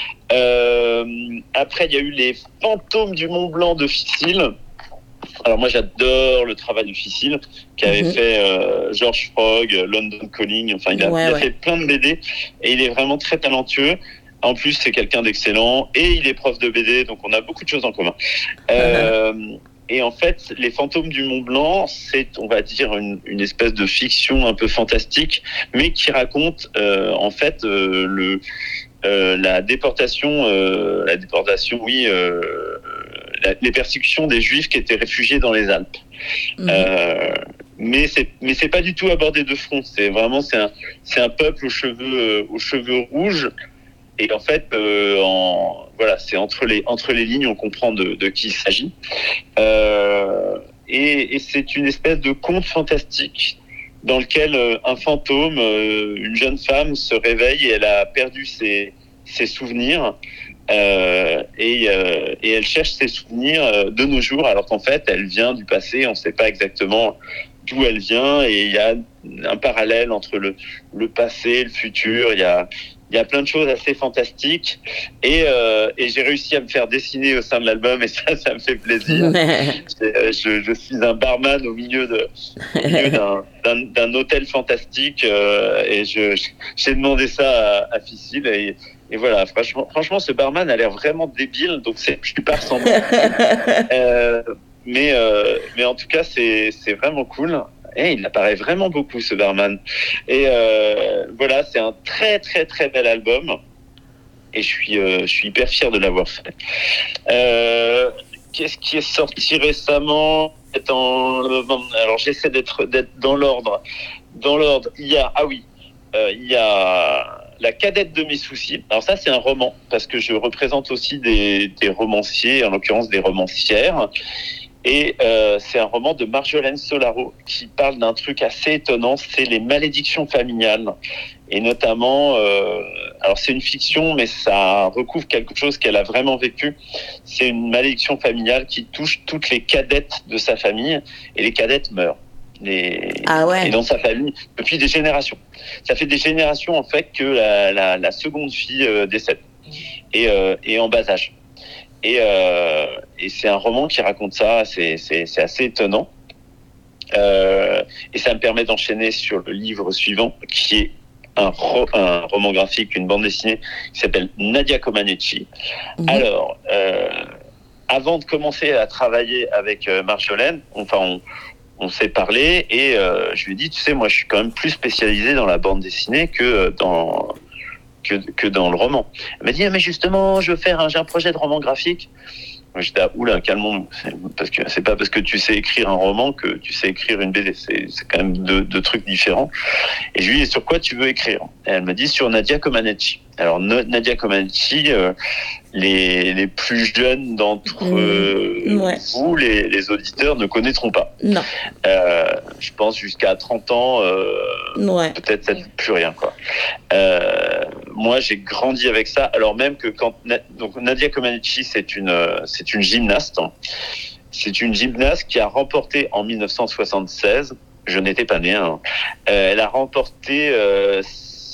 S3: Euh, après, il y a eu Les Fantômes du Mont Blanc de Ficile. Alors moi j'adore le travail de Ficile qui avait mm-hmm. fait euh, George Frog, London Calling, enfin il a, ouais, il a ouais. fait plein de B D et il est vraiment très talentueux. En plus c'est quelqu'un d'excellent et il est prof de B D, donc on a beaucoup de choses en commun. Euh, mm-hmm. Et en fait Les Fantômes du Mont Blanc, c'est on va dire une, une espèce de fiction un peu fantastique, mais qui raconte euh, en fait euh, le euh, la déportation, euh, la déportation, oui. Euh, les persécutions des Juifs qui étaient réfugiés dans les Alpes. Mmh. Euh, mais c'est mais c'est pas du tout abordé de front. C'est vraiment c'est un c'est un peuple aux cheveux euh, aux cheveux rouges. Et en fait, euh, en, voilà, c'est entre les entre les lignes, on comprend de, de qui il s'agit. Euh, et, et c'est une espèce de conte fantastique dans lequel euh, un fantôme, euh, une jeune femme, se réveille et elle a perdu ses ses souvenirs. Euh, et, euh, et elle cherche ses souvenirs euh, de nos jours, alors qu'en fait elle vient du passé, on ne sait pas exactement d'où elle vient, et il y a un parallèle entre le, le passé et le futur. Il y a, il y a plein de choses assez fantastiques, et, euh, et j'ai réussi à me faire dessiner au sein de l'album, et ça, ça me fait plaisir. je, je suis un barman au milieu, de, au milieu d'un, d'un, d'un hôtel fantastique, euh, et je, j'ai demandé ça à, à Ficile, et Et voilà, franchement, franchement, ce barman a l'air vraiment débile, donc c'est, je suis pas ressemblant. euh, mais, euh, mais en tout cas, c'est, c'est vraiment cool. Et il apparaît vraiment beaucoup, ce barman. Et euh, voilà, c'est un très, très, très bel album. Et je suis, euh, je suis hyper fier de l'avoir fait. Euh, qu'est-ce qui est sorti récemment? Alors, j'essaie d'être, d'être dans l'ordre. Dans l'ordre, il y a... Ah oui, euh, il y a... La cadette de mes soucis. Alors ça, c'est un roman, parce que je représente aussi des, des romanciers, en l'occurrence des romancières. Et euh, c'est un roman de Marjolaine Solaro qui parle d'un truc assez étonnant, c'est les malédictions familiales. Et notamment, euh, alors c'est une fiction, mais ça recouvre quelque chose qu'elle a vraiment vécu. C'est une malédiction familiale qui touche toutes les cadettes de sa famille, et les cadettes meurent. Les... Ah ouais. Et dans sa famille depuis des générations. Ça fait des générations en fait que la, la, la seconde fille euh, décède et, euh, et en bas âge. Et, euh, et c'est un roman qui raconte ça. C'est, c'est, c'est assez étonnant. Euh, et ça me permet d'enchaîner sur le livre suivant, qui est un, ro- un roman graphique, une bande dessinée qui s'appelle Nadia Comaneci. Mmh. Alors, euh, avant de commencer à travailler avec euh, Marjolaine, enfin on On s'est parlé et euh, je lui ai dit, tu sais, moi, je suis quand même plus spécialisé dans la bande dessinée que dans que, que dans le roman. Elle m'a dit, ah, mais justement, je veux faire un, j'ai un projet de roman graphique. Moi, j'étais à oula, calmons, parce que c'est pas parce que tu sais écrire un roman que tu sais écrire une B D. C'est, c'est quand même deux, deux trucs différents. Et je lui ai dit, sur quoi tu veux écrire? Et elle m'a dit, sur Nadia Comaneci. Alors, Nadia Comaneci, euh, les, les plus jeunes d'entre mmh. ouais. vous, les, les auditeurs, ne connaîtront pas. Non. Euh, je pense jusqu'à trente ans, euh, ouais. peut-être ça ne dit plus rien, quoi. Euh, moi, j'ai grandi avec ça, alors même que quand... Donc, Nadia Comaneci, c'est une, c'est une gymnaste. C'est une gymnaste qui a remporté en dix-neuf cent soixante-seize, je n'étais pas né, hein, euh, elle a remporté... Euh,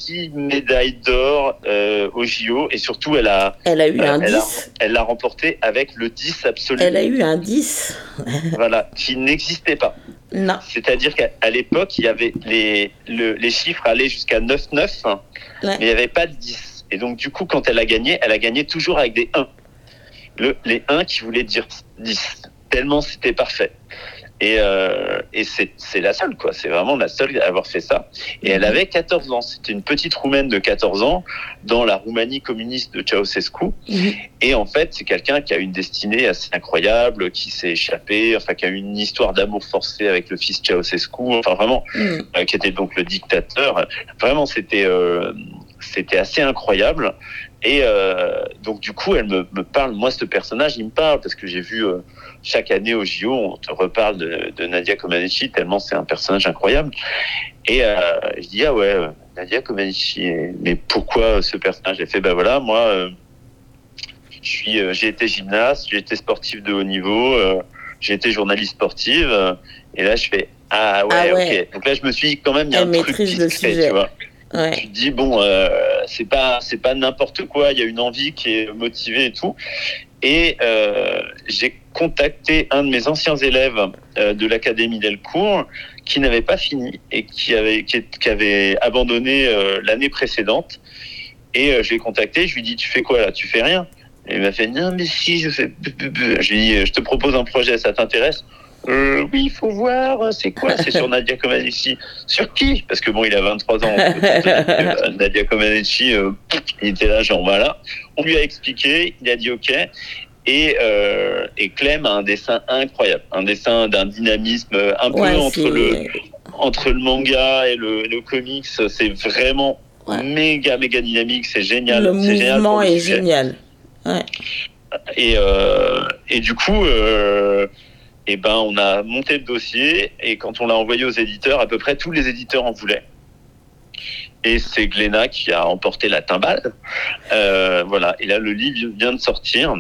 S3: six médailles d'or euh, au J O et surtout elle a
S2: Elle a eu
S3: euh,
S2: un
S3: elle a,
S2: dix.
S3: elle l'a remporté avec le dix absolu.
S2: Elle a eu un dix.
S3: Voilà, qui n'existait pas.
S2: Non.
S3: C'est-à-dire qu'à à l'époque, il y avait les, le, les chiffres allaient jusqu'à neuf neuf, hein,
S2: Ouais.
S3: mais il n'y avait pas de dix. Et donc, du coup, quand elle a gagné, elle a gagné toujours avec des un. Le, les un qui voulaient dire dix. Tellement c'était parfait. Et, euh, et c'est, c'est la seule, quoi. C'est vraiment la seule à avoir fait ça. Et elle avait quatorze ans. C'était une petite Roumaine de quatorze ans dans la Roumanie communiste de Ceausescu.
S2: Mhm.
S3: Et en fait, c'est quelqu'un qui a une destinée assez incroyable, qui s'est échappé, enfin, qui a eu une histoire d'amour forcé avec le fils Ceausescu. Enfin, vraiment,
S2: Mhm.
S3: euh, qui était donc le dictateur. Vraiment, c'était, euh, c'était assez incroyable. Et euh, donc, du coup, elle me, me parle. Moi, ce personnage, il me parle parce que j'ai vu euh, chaque année au J O, on te reparle de, de Nadia Comaneci, tellement c'est un personnage incroyable. Et euh, je dis, ah ouais, Nadia Comaneci, mais pourquoi ce personnage? Elle fait, ben voilà, moi, euh, je suis, euh, j'ai été gymnaste, j'ai été sportive de haut niveau, euh, j'ai été journaliste sportive. Euh, et là, je fais, ah ouais,
S2: Ah ouais.
S3: ok. Donc là, je me suis dit, quand même, il y a
S2: Elle
S3: un truc
S2: maîtrise
S3: qui
S2: le
S3: se crée,
S2: sujet.
S3: tu vois.
S2: Ouais.
S3: Tu te dis bon, euh, c'est pas c'est pas n'importe quoi. Il y a une envie qui est motivée et tout. Et euh, j'ai contacté un de mes anciens élèves euh, de l'académie Delcourt qui n'avait pas fini et qui avait qui, qui avait abandonné euh, l'année précédente. Et euh, je l'ai contacté. Je lui ai dit, tu fais quoi là? Tu fais rien? Et il m'a fait non mais si je fais. Je lui ai dit, je te propose un projet, ça t'intéresse? Euh, oui, il faut voir, c'est quoi? C'est sur Nadia Comaneci. Sur qui? Parce que bon, il a vingt-trois ans. euh, Nadia Comaneci, euh, il était là, genre voilà. On lui a expliqué, il a dit ok. Et, euh, et Clem a un dessin incroyable. Un dessin d'un dynamisme un peu
S2: Ouais,
S3: entre,
S2: c'est-
S3: le, entre le manga et le, le comics. C'est vraiment
S2: Ouais.
S3: méga, méga dynamique. C'est génial.
S2: Le
S3: c'est génial
S2: mouvement
S3: pour le
S2: est
S3: sujet.
S2: génial. Ouais.
S3: Et, euh, et du coup, euh, eh ben, on a monté le dossier et quand on l'a envoyé aux éditeurs, à peu près tous les éditeurs en voulaient. Et c'est Glénat qui a emporté la timbale. Euh, voilà. Et là, le livre vient de sortir.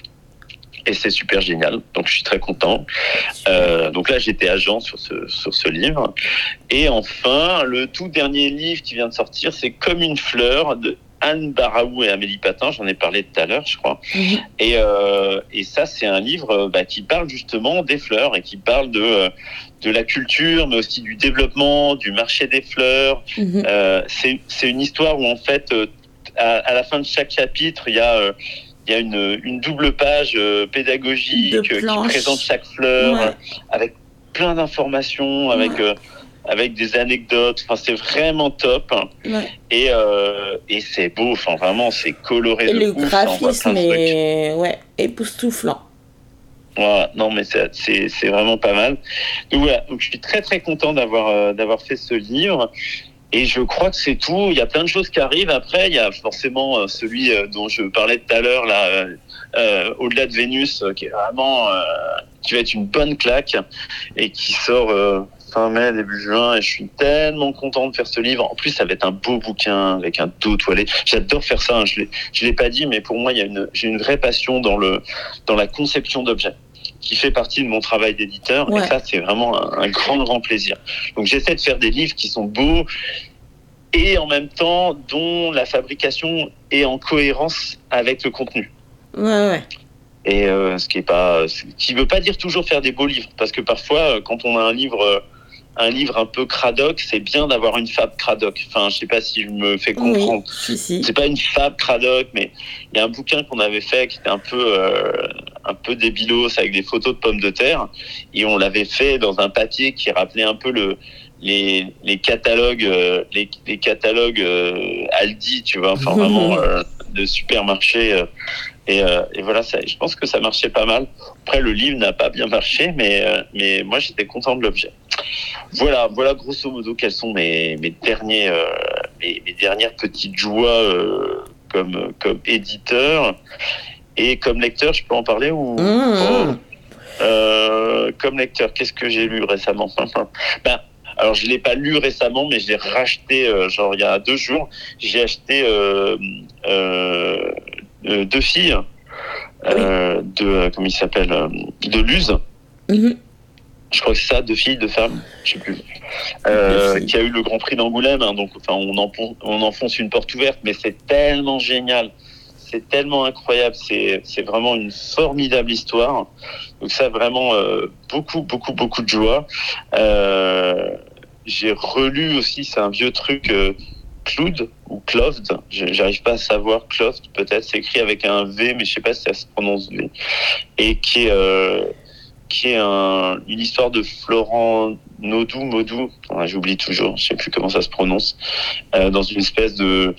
S3: Et c'est super génial. Donc, je suis très content. Euh, donc là, j'étais agent sur ce, sur ce livre. Et enfin, le tout dernier livre qui vient de sortir, c'est Comme une fleur de Anne Baraou et Amélie Patin. J'en ai parlé tout à l'heure, je crois.
S2: Mhm.
S3: Et, euh, et ça, c'est un livre bah, qui parle justement des fleurs et qui parle de, de la culture, mais aussi du développement, du marché des fleurs.
S2: Mhm.
S3: Euh, c'est, c'est une histoire où, en fait, euh, à, à la fin de chaque chapitre, il y a... Euh, il y a une, une double page euh, pédagogique
S2: De
S3: euh, qui
S2: planches.
S3: présente chaque fleur
S2: Ouais.
S3: euh, avec plein d'informations, avec,
S2: Ouais.
S3: euh, avec des anecdotes. Enfin, c'est vraiment top.
S2: Ouais.
S3: Et, euh, et c'est beau. Enfin, vraiment, c'est coloré
S2: Et
S3: de
S2: le
S3: ouf. Ça envoie
S2: graphisme
S3: plein de trucs.
S2: est ouais, époustouflant.
S3: Voilà. Non, mais c'est, c'est, c'est vraiment pas mal. Donc voilà. Donc, je suis très, très content d'avoir, euh, d'avoir fait ce livre. Et je crois que c'est tout. Il y a plein de choses qui arrivent. Après, il y a forcément euh, celui euh, dont je parlais tout à l'heure, là, euh, euh, Au-delà de Vénus, euh, qui est vraiment, euh, qui va être une bonne claque et qui sort euh, fin mai, début juin. Et je suis tellement content de faire ce livre. En plus, ça va être un beau bouquin avec un dos toilé. J'adore faire ça. Hein. Je l'ai, je l'ai pas dit, mais pour moi, il y a une, j'ai une vraie passion dans le, dans la conception d'objets, qui fait partie de mon travail d'éditeur.
S2: Ouais.
S3: Et ça, c'est vraiment un, un grand, grand plaisir. Donc, j'essaie de faire des livres qui sont beaux et en même temps dont la fabrication est en cohérence avec le contenu.
S2: Ouais, ouais.
S3: Et euh, ce qui est pas, ce qui veut pas dire toujours faire des beaux livres, parce que parfois, quand on a un livre, euh, un livre un peu cradoc, c'est bien d'avoir une fab cradoc. Enfin, je sais pas si je me fais comprendre.
S2: Oui, si, si.
S3: C'est pas une fab cradoc, mais il y a un bouquin qu'on avait fait qui était un peu, euh, un peu débilos avec des photos de pommes de terre, et on l'avait fait dans un papier qui rappelait un peu le, les, les catalogues, euh, les, les catalogues euh, Aldi, tu vois, enfin vraiment euh, de supermarché. Euh, et, euh, et voilà, ça, je pense que ça marchait pas mal. Après, le livre n'a pas bien marché, mais, euh, mais moi j'étais content de l'objet. Voilà, voilà grosso modo quelles sont mes, mes derniers, euh, mes, mes dernières petites joies euh, comme, comme éditeur. Et comme lecteur, je peux en parler ou
S2: Mmh.
S3: oh. euh, Comme lecteur, qu'est-ce que j'ai lu récemment? Ben, alors je l'ai pas lu récemment, mais je l'ai racheté euh, genre il y a deux jours. J'ai acheté euh, euh, euh, deux filles euh, de euh, comment il s'appelle euh, de Luz.
S2: Mhm.
S3: Je crois que c'est ça, deux filles, deux femmes, je sais plus. euh, qui a eu le Grand Prix d'Angoulême. Hein, donc, enfin, on, empon- on enfonce une porte ouverte, mais c'est tellement génial. C'est tellement incroyable, c'est, c'est vraiment une formidable histoire. Donc ça, vraiment, euh, beaucoup, beaucoup, beaucoup de joie. Euh, j'ai relu aussi, c'est un vieux truc, euh, Cloud ou Cloved, j'arrive pas à savoir, Cloved peut-être, c'est écrit avec un V, mais je sais pas si ça se prononce V. Et qui est, euh, qui est un, une histoire de Florent Naudou, Maudou, ouais, j'oublie toujours, je sais plus comment ça se prononce, euh, dans une espèce de...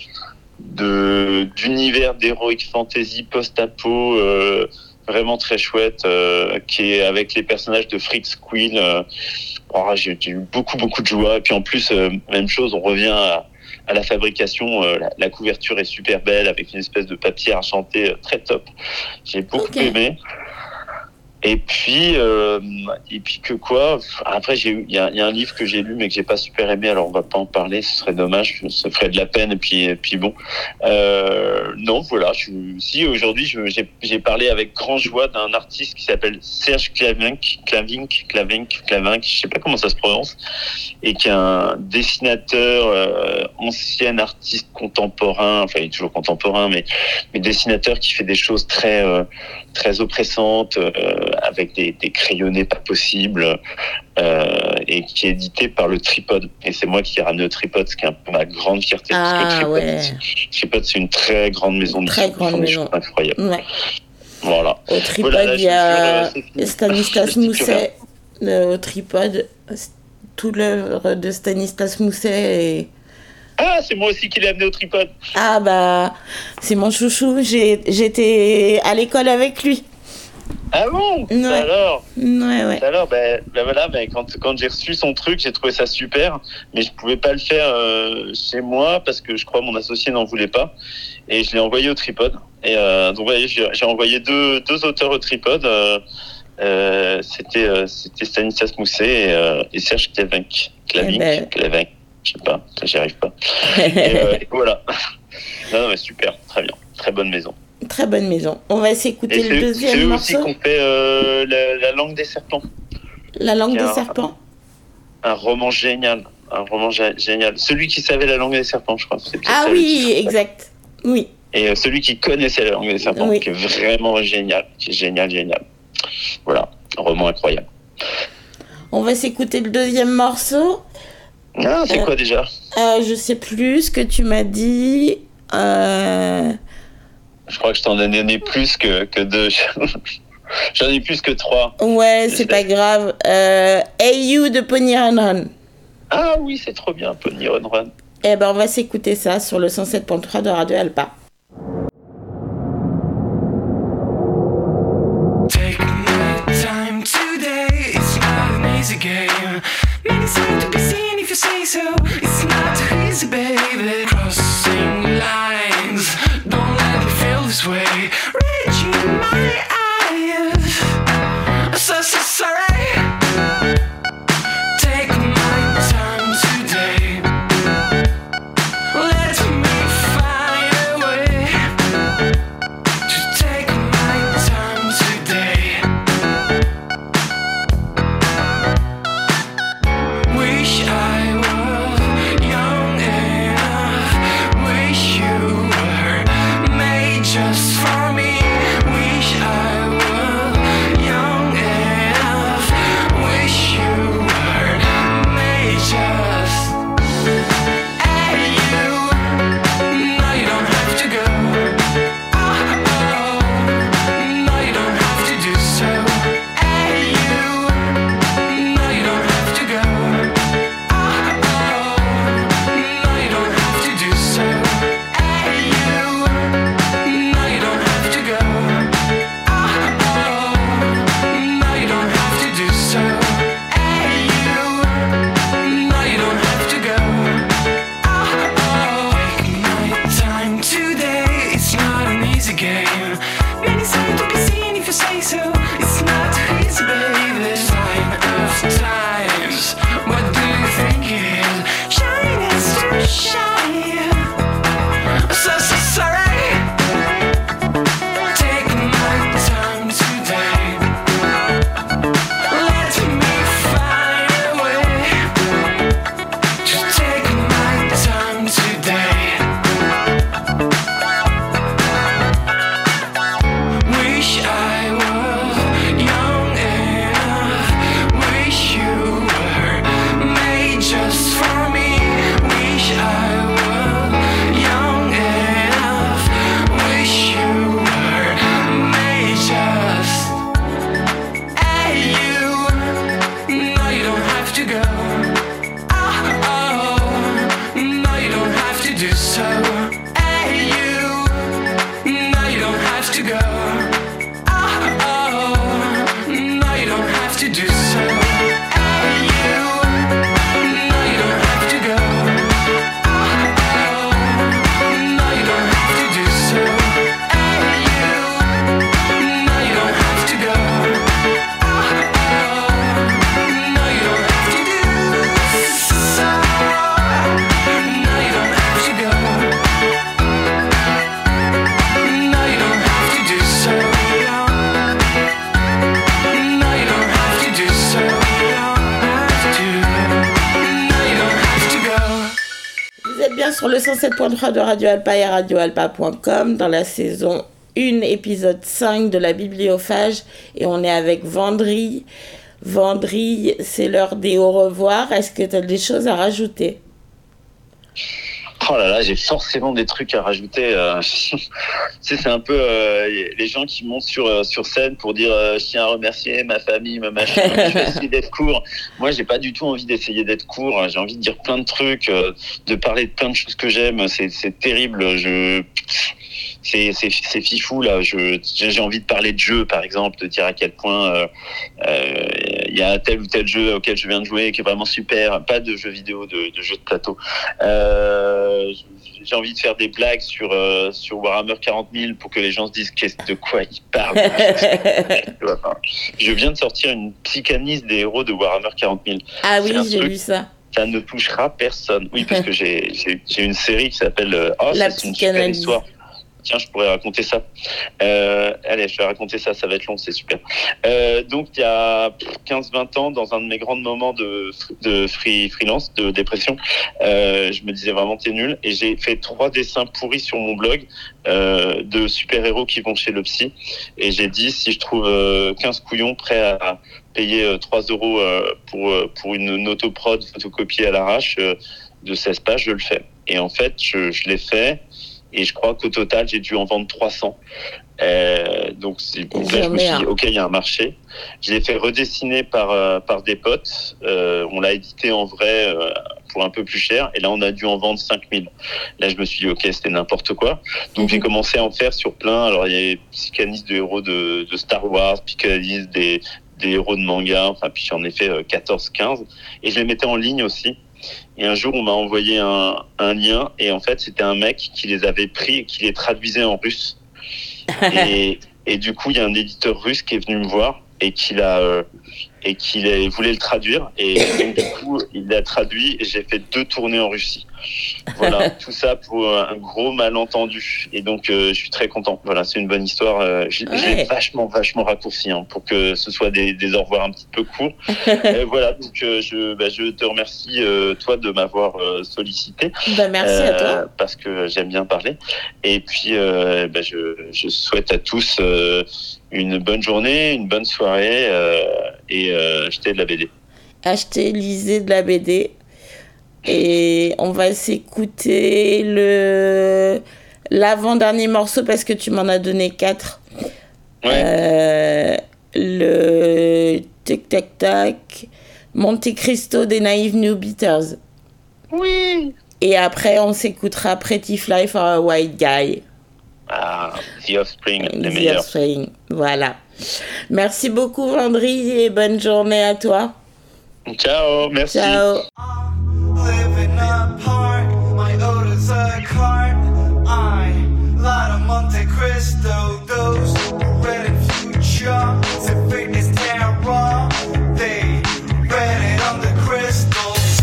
S3: de d'univers d'heroic fantasy post-apo euh, vraiment très chouette euh, qui est avec les personnages de Freak Squill. Euh, oh, j'ai, j'ai eu beaucoup beaucoup de joie et puis en plus euh, même chose, on revient à, à la fabrication, euh, la, la couverture est super belle avec une espèce de papier argenté euh, très top. J'ai beaucoup okay. aimé. Et puis, euh, et puis que quoi. Après, j'ai eu, il y a, y a un livre que j'ai lu mais que j'ai pas super aimé. Alors on va pas en parler, ce serait dommage, ça ferait de la peine. Et puis, et puis bon, euh, non, voilà. Je, si aujourd'hui, je, j'ai, j'ai parlé avec grande joie d'un artiste qui s'appelle Serge Klavinck, Klavinck, Klavinck, Klavinck, je sais pas comment ça se prononce, et qui est un dessinateur, euh, ancien artiste contemporain. Enfin, il est toujours contemporain, mais mais dessinateur qui fait des choses très, euh, très oppressantes. Euh, avec des, des crayonnés pas possibles euh, et qui est édité par le Tripod. Et c'est moi qui ai ramené le Tripod, ce qui est un peu ma grande fierté.
S2: Ah,
S3: parce que Tripod,
S2: ouais.
S3: Tripod, c'est une très grande maison de
S2: très grande maison.
S3: Incroyable.
S2: Ouais.
S3: Voilà.
S2: Au Tripod,
S3: voilà,
S2: il y a
S3: jure,
S2: Stanislas Mousset. Au Tripod, tout l'œuvre de Stanislas Mousset et...
S3: Ah, c'est moi aussi qui l'ai amené au Tripod.
S2: Ah bah, c'est mon chouchou. J'ai, j'étais à l'école avec lui.
S3: Ah bon?
S2: Ouais.
S3: Alors,
S2: ouais, ouais.
S3: Alors, ben, ben voilà, ben, quand, quand j'ai reçu son truc, j'ai trouvé ça super, mais je pouvais pas le faire euh, chez moi parce que je crois mon associé n'en voulait pas, et je l'ai envoyé au Tripod. Et euh, donc, vous voyez, j'ai, j'ai envoyé deux, deux auteurs au Tripod. Euh, euh, c'était, euh, c'était Stanislas Mousset et, euh, et Serge Klavinck, Klavinck, ben... Klavinck, je sais pas, j'y arrive pas. et, euh, et voilà. Non, non, mais super, très bien, très bonne maison.
S2: Très bonne maison. On va s'écouter le deuxième
S3: c'est
S2: morceau.
S3: C'est eux aussi qu'on fait euh, la, la langue des serpents.
S2: La langue des
S3: un,
S2: serpents.
S3: Un roman génial. Un roman gé- génial. Celui qui savait la langue des serpents, je crois. C'est
S2: ah oui, exact. Oui.
S3: Et euh, celui qui connaissait la langue des serpents,
S2: oui.
S3: qui est vraiment génial. Qui est génial, génial. Voilà. Un roman incroyable.
S2: On va s'écouter le deuxième morceau.
S3: Ah, c'est euh, quoi déjà
S2: euh, Je sais plus ce que tu m'as dit. Euh...
S3: Je crois que je t'en ai donné plus que, que deux. J'en ai plus que trois.
S2: Ouais, c'est pas grave. Euh, Hey You de Pony Run Run.
S3: Ah oui, c'est trop bien, Pony Run Run.
S2: Eh ben, on va s'écouter ça sur le cent sept virgule trois de Radio Alpa.
S5: Take my time today. It's not an easy game. Many seem to be seen if you say so. It's not too easy, baby. Crossing lines. Don't let me feel this way. Reaching my eyes. I'm so, so sorry. Take my time today. Let me find a way to take my time today. Wish I was do so. Hey, you, no, you don't have to go. Oh, oh, no, you don't have to do so. Hey, you, no, you don't have to go. Oh, oh, no, you don't have to do so. Hey, you, no, you don't have to go. Oh, oh, no, you don't have to do so. No, you don't have to go. No, you don't have to do so. No, you don't have to do so. No, you don't have to go.
S2: Vous êtes bien sur le cent sept point trois de Radio Alpa et radio alpa point com dans la saison un, épisode cinq de la Bibliophage. Et on est avec Vendry. Vendry, c'est l'heure des au revoir. Est-ce que tu as des choses à rajouter?
S3: Oh là là, j'ai forcément des trucs à rajouter. euh. Tu sais, c'est un peu euh, les gens qui montent sur euh, sur scène pour dire euh, je tiens à remercier ma famille, ma machin. Je vais essayer d'être court. Moi, j'ai pas du tout envie d'essayer d'être court. J'ai envie de dire plein de trucs, euh, de parler de plein de choses que j'aime. C'est c'est terrible. Je c'est c'est c'est fifou là. Je j'ai envie de parler de jeux, par exemple, de dire à quel point euh, euh, il y a tel ou tel jeu auquel je viens de jouer qui est vraiment super. Pas de jeux vidéo, de, de jeux de plateau. Euh, j'ai envie de faire des blagues sur euh, sur Warhammer quarante mille pour que les gens se disent qu'est-ce de quoi ils parlent. Enfin, je viens de sortir une psychanalyse des héros de Warhammer quarante mille.
S2: Ah oui,
S3: C'est un
S2: j'ai
S3: truc-
S2: vu ça.
S3: Ça ne touchera personne. Oui, parce que j'ai j'ai, j'ai une série qui s'appelle euh, Oh,
S2: La
S3: c'est une super
S2: psychanalyse.
S3: histoire. Tiens, je pourrais raconter ça. Euh, allez, je vais raconter ça, ça va être long, c'est super. Euh, donc, il y a quinze vingt ans, dans un de mes grands moments de, de free, freelance, de dépression, euh, je me disais vraiment t'es nul. Et j'ai fait trois dessins pourris sur mon blog euh, de super-héros qui vont chez le psy. Et j'ai dit, si je trouve euh, quinze couillons prêts à payer euh, trois euros euh, pour, euh, pour une, une autoprod photocopiée à l'arrache euh, de seize pages, je le fais. Et en fait, je, je l'ai fait. Et je crois qu'au total, j'ai dû en vendre trois cents. Euh, donc, c'est, donc là, je me suis dit, OK, il y a un marché. Je l'ai fait redessiner par, euh, par des potes. Euh, on l'a édité en vrai euh, pour un peu plus cher. Et là, on a dû en vendre cinq mille. Là, je me suis dit, OK, c'était n'importe quoi. Donc, j'ai commencé à en faire sur plein. Alors, il y a psychanalyse de héros de, de Star Wars, psychanalyse des, des héros de manga. Enfin, puis j'en ai fait euh, quatorze quinze. Et je les mettais en ligne aussi. Et un jour, on m'a envoyé un, un lien, et en fait, c'était un mec qui les avait pris et qui les traduisait en russe. Et, et du coup, il y a un éditeur russe qui est venu me voir et qui l'a euh, et qui l'a- voulait le traduire. Et donc, du coup, il l'a traduit et j'ai fait deux tournées en Russie. Voilà, tout ça pour un gros malentendu. Et donc, euh, je suis très content. Voilà, c'est une bonne histoire. Euh, je, je l'ai
S2: Ouais.
S3: vachement, vachement raccourci hein, pour que ce soit des, des au revoir un petit peu courts. Euh, voilà, donc euh, je, bah, je te remercie, euh, toi, de m'avoir euh, sollicité.
S2: Bah, merci à toi.
S3: Euh, parce que j'aime bien parler. Et puis, euh, bah, je, je souhaite à tous euh, une bonne journée, une bonne soirée euh, et euh, acheter de la B D.
S2: Achetez, lisez de la B D. Et on va s'écouter le l'avant-dernier morceau parce que tu m'en as donné quatre.
S3: Ouais.
S2: Euh, le Tic Tac Tac, Monte Cristo des Naive New Beaters.
S3: Oui.
S2: Et après, on s'écoutera Pretty Fly for a White Guy.
S3: Ah, The Offspring, les
S2: The
S3: meilleurs.
S2: Offspring. Voilà. Merci beaucoup, Vendry, et bonne journée à toi.
S3: Ciao, merci.
S2: Ciao.
S5: Living apart, my odor's a cart. I light a Monte Cristo, those who read in future. The fitness terror, they read it on the crystals.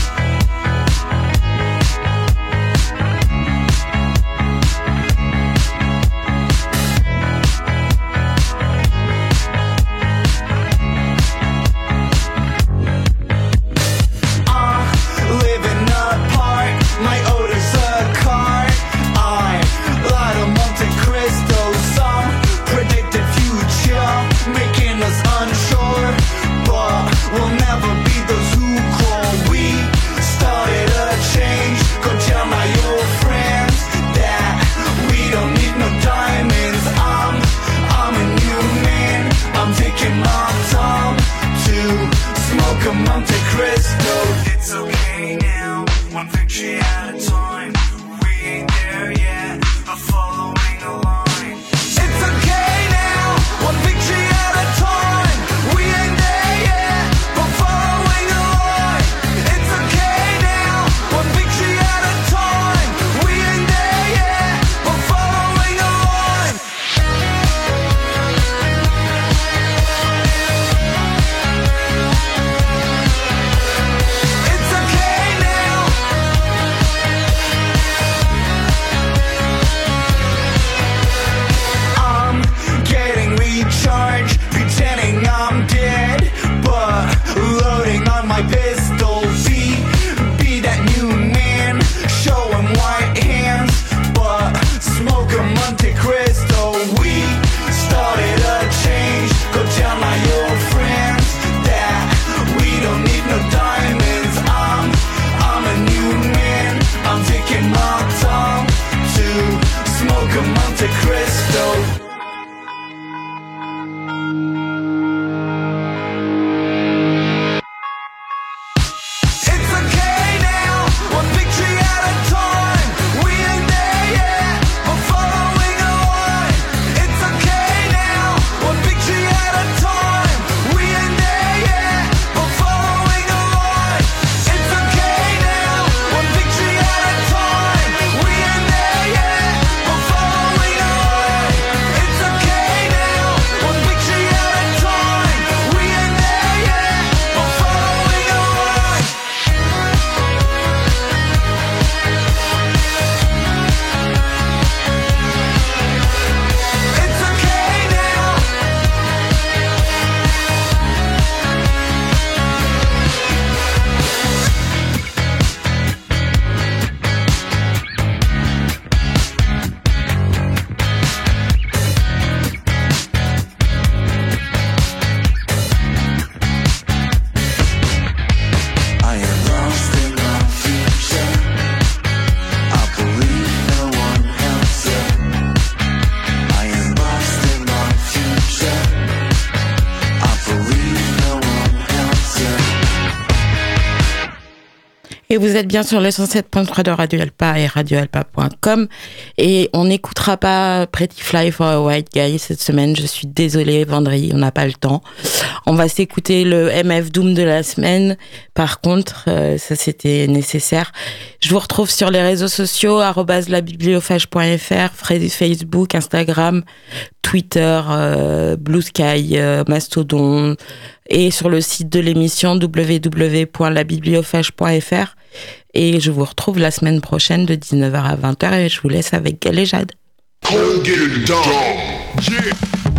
S5: Living apart, my odor's a cart. I light a Monte Cristo, some predicted future, making us unsure. But we'll never be those who crawl. We started a change. Go tell my old friends that we don't need no diamonds. I'm, I'm a new man. I'm taking my time to smoke a Monte Cristo. It's okay now, one victory at a time.
S2: Et vous êtes bien sur le cent sept point trois de Radio Alpa et radio alpa point com. Et on n'écoutera pas Pretty Fly for a White Guy cette semaine. Je suis désolée, Vendry, on n'a pas le temps. On va s'écouter le M F Doom de la semaine. Par contre, euh, ça c'était nécessaire. Je vous retrouve sur les réseaux sociaux, arobase labibliophage point f r, Facebook, Instagram, Twitter, euh, Blue Sky, euh, Mastodon, et sur le site de l'émission w w w point labibliophage point f r. Et je vous retrouve la semaine prochaine de dix-neuf heures à vingt heures et je vous laisse avec Gal et Jade.
S6: Come get it done. Yeah.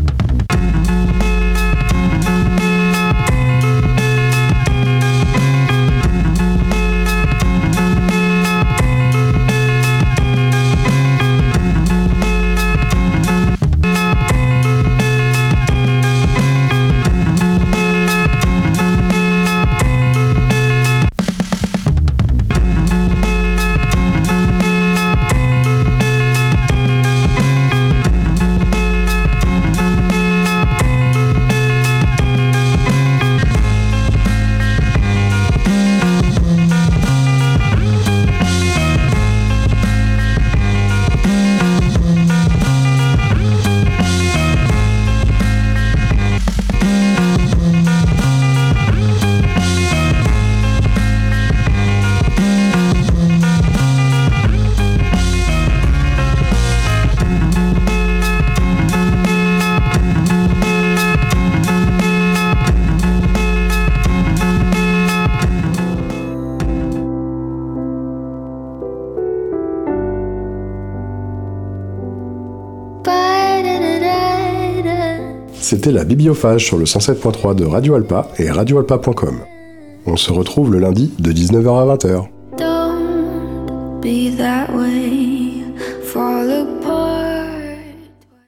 S1: C'était la Bibliophage sur le cent sept point trois de Radio Alpa et radio alpa point com. On se retrouve le lundi de dix-neuf heures à vingt heures.
S7: Don't be that way.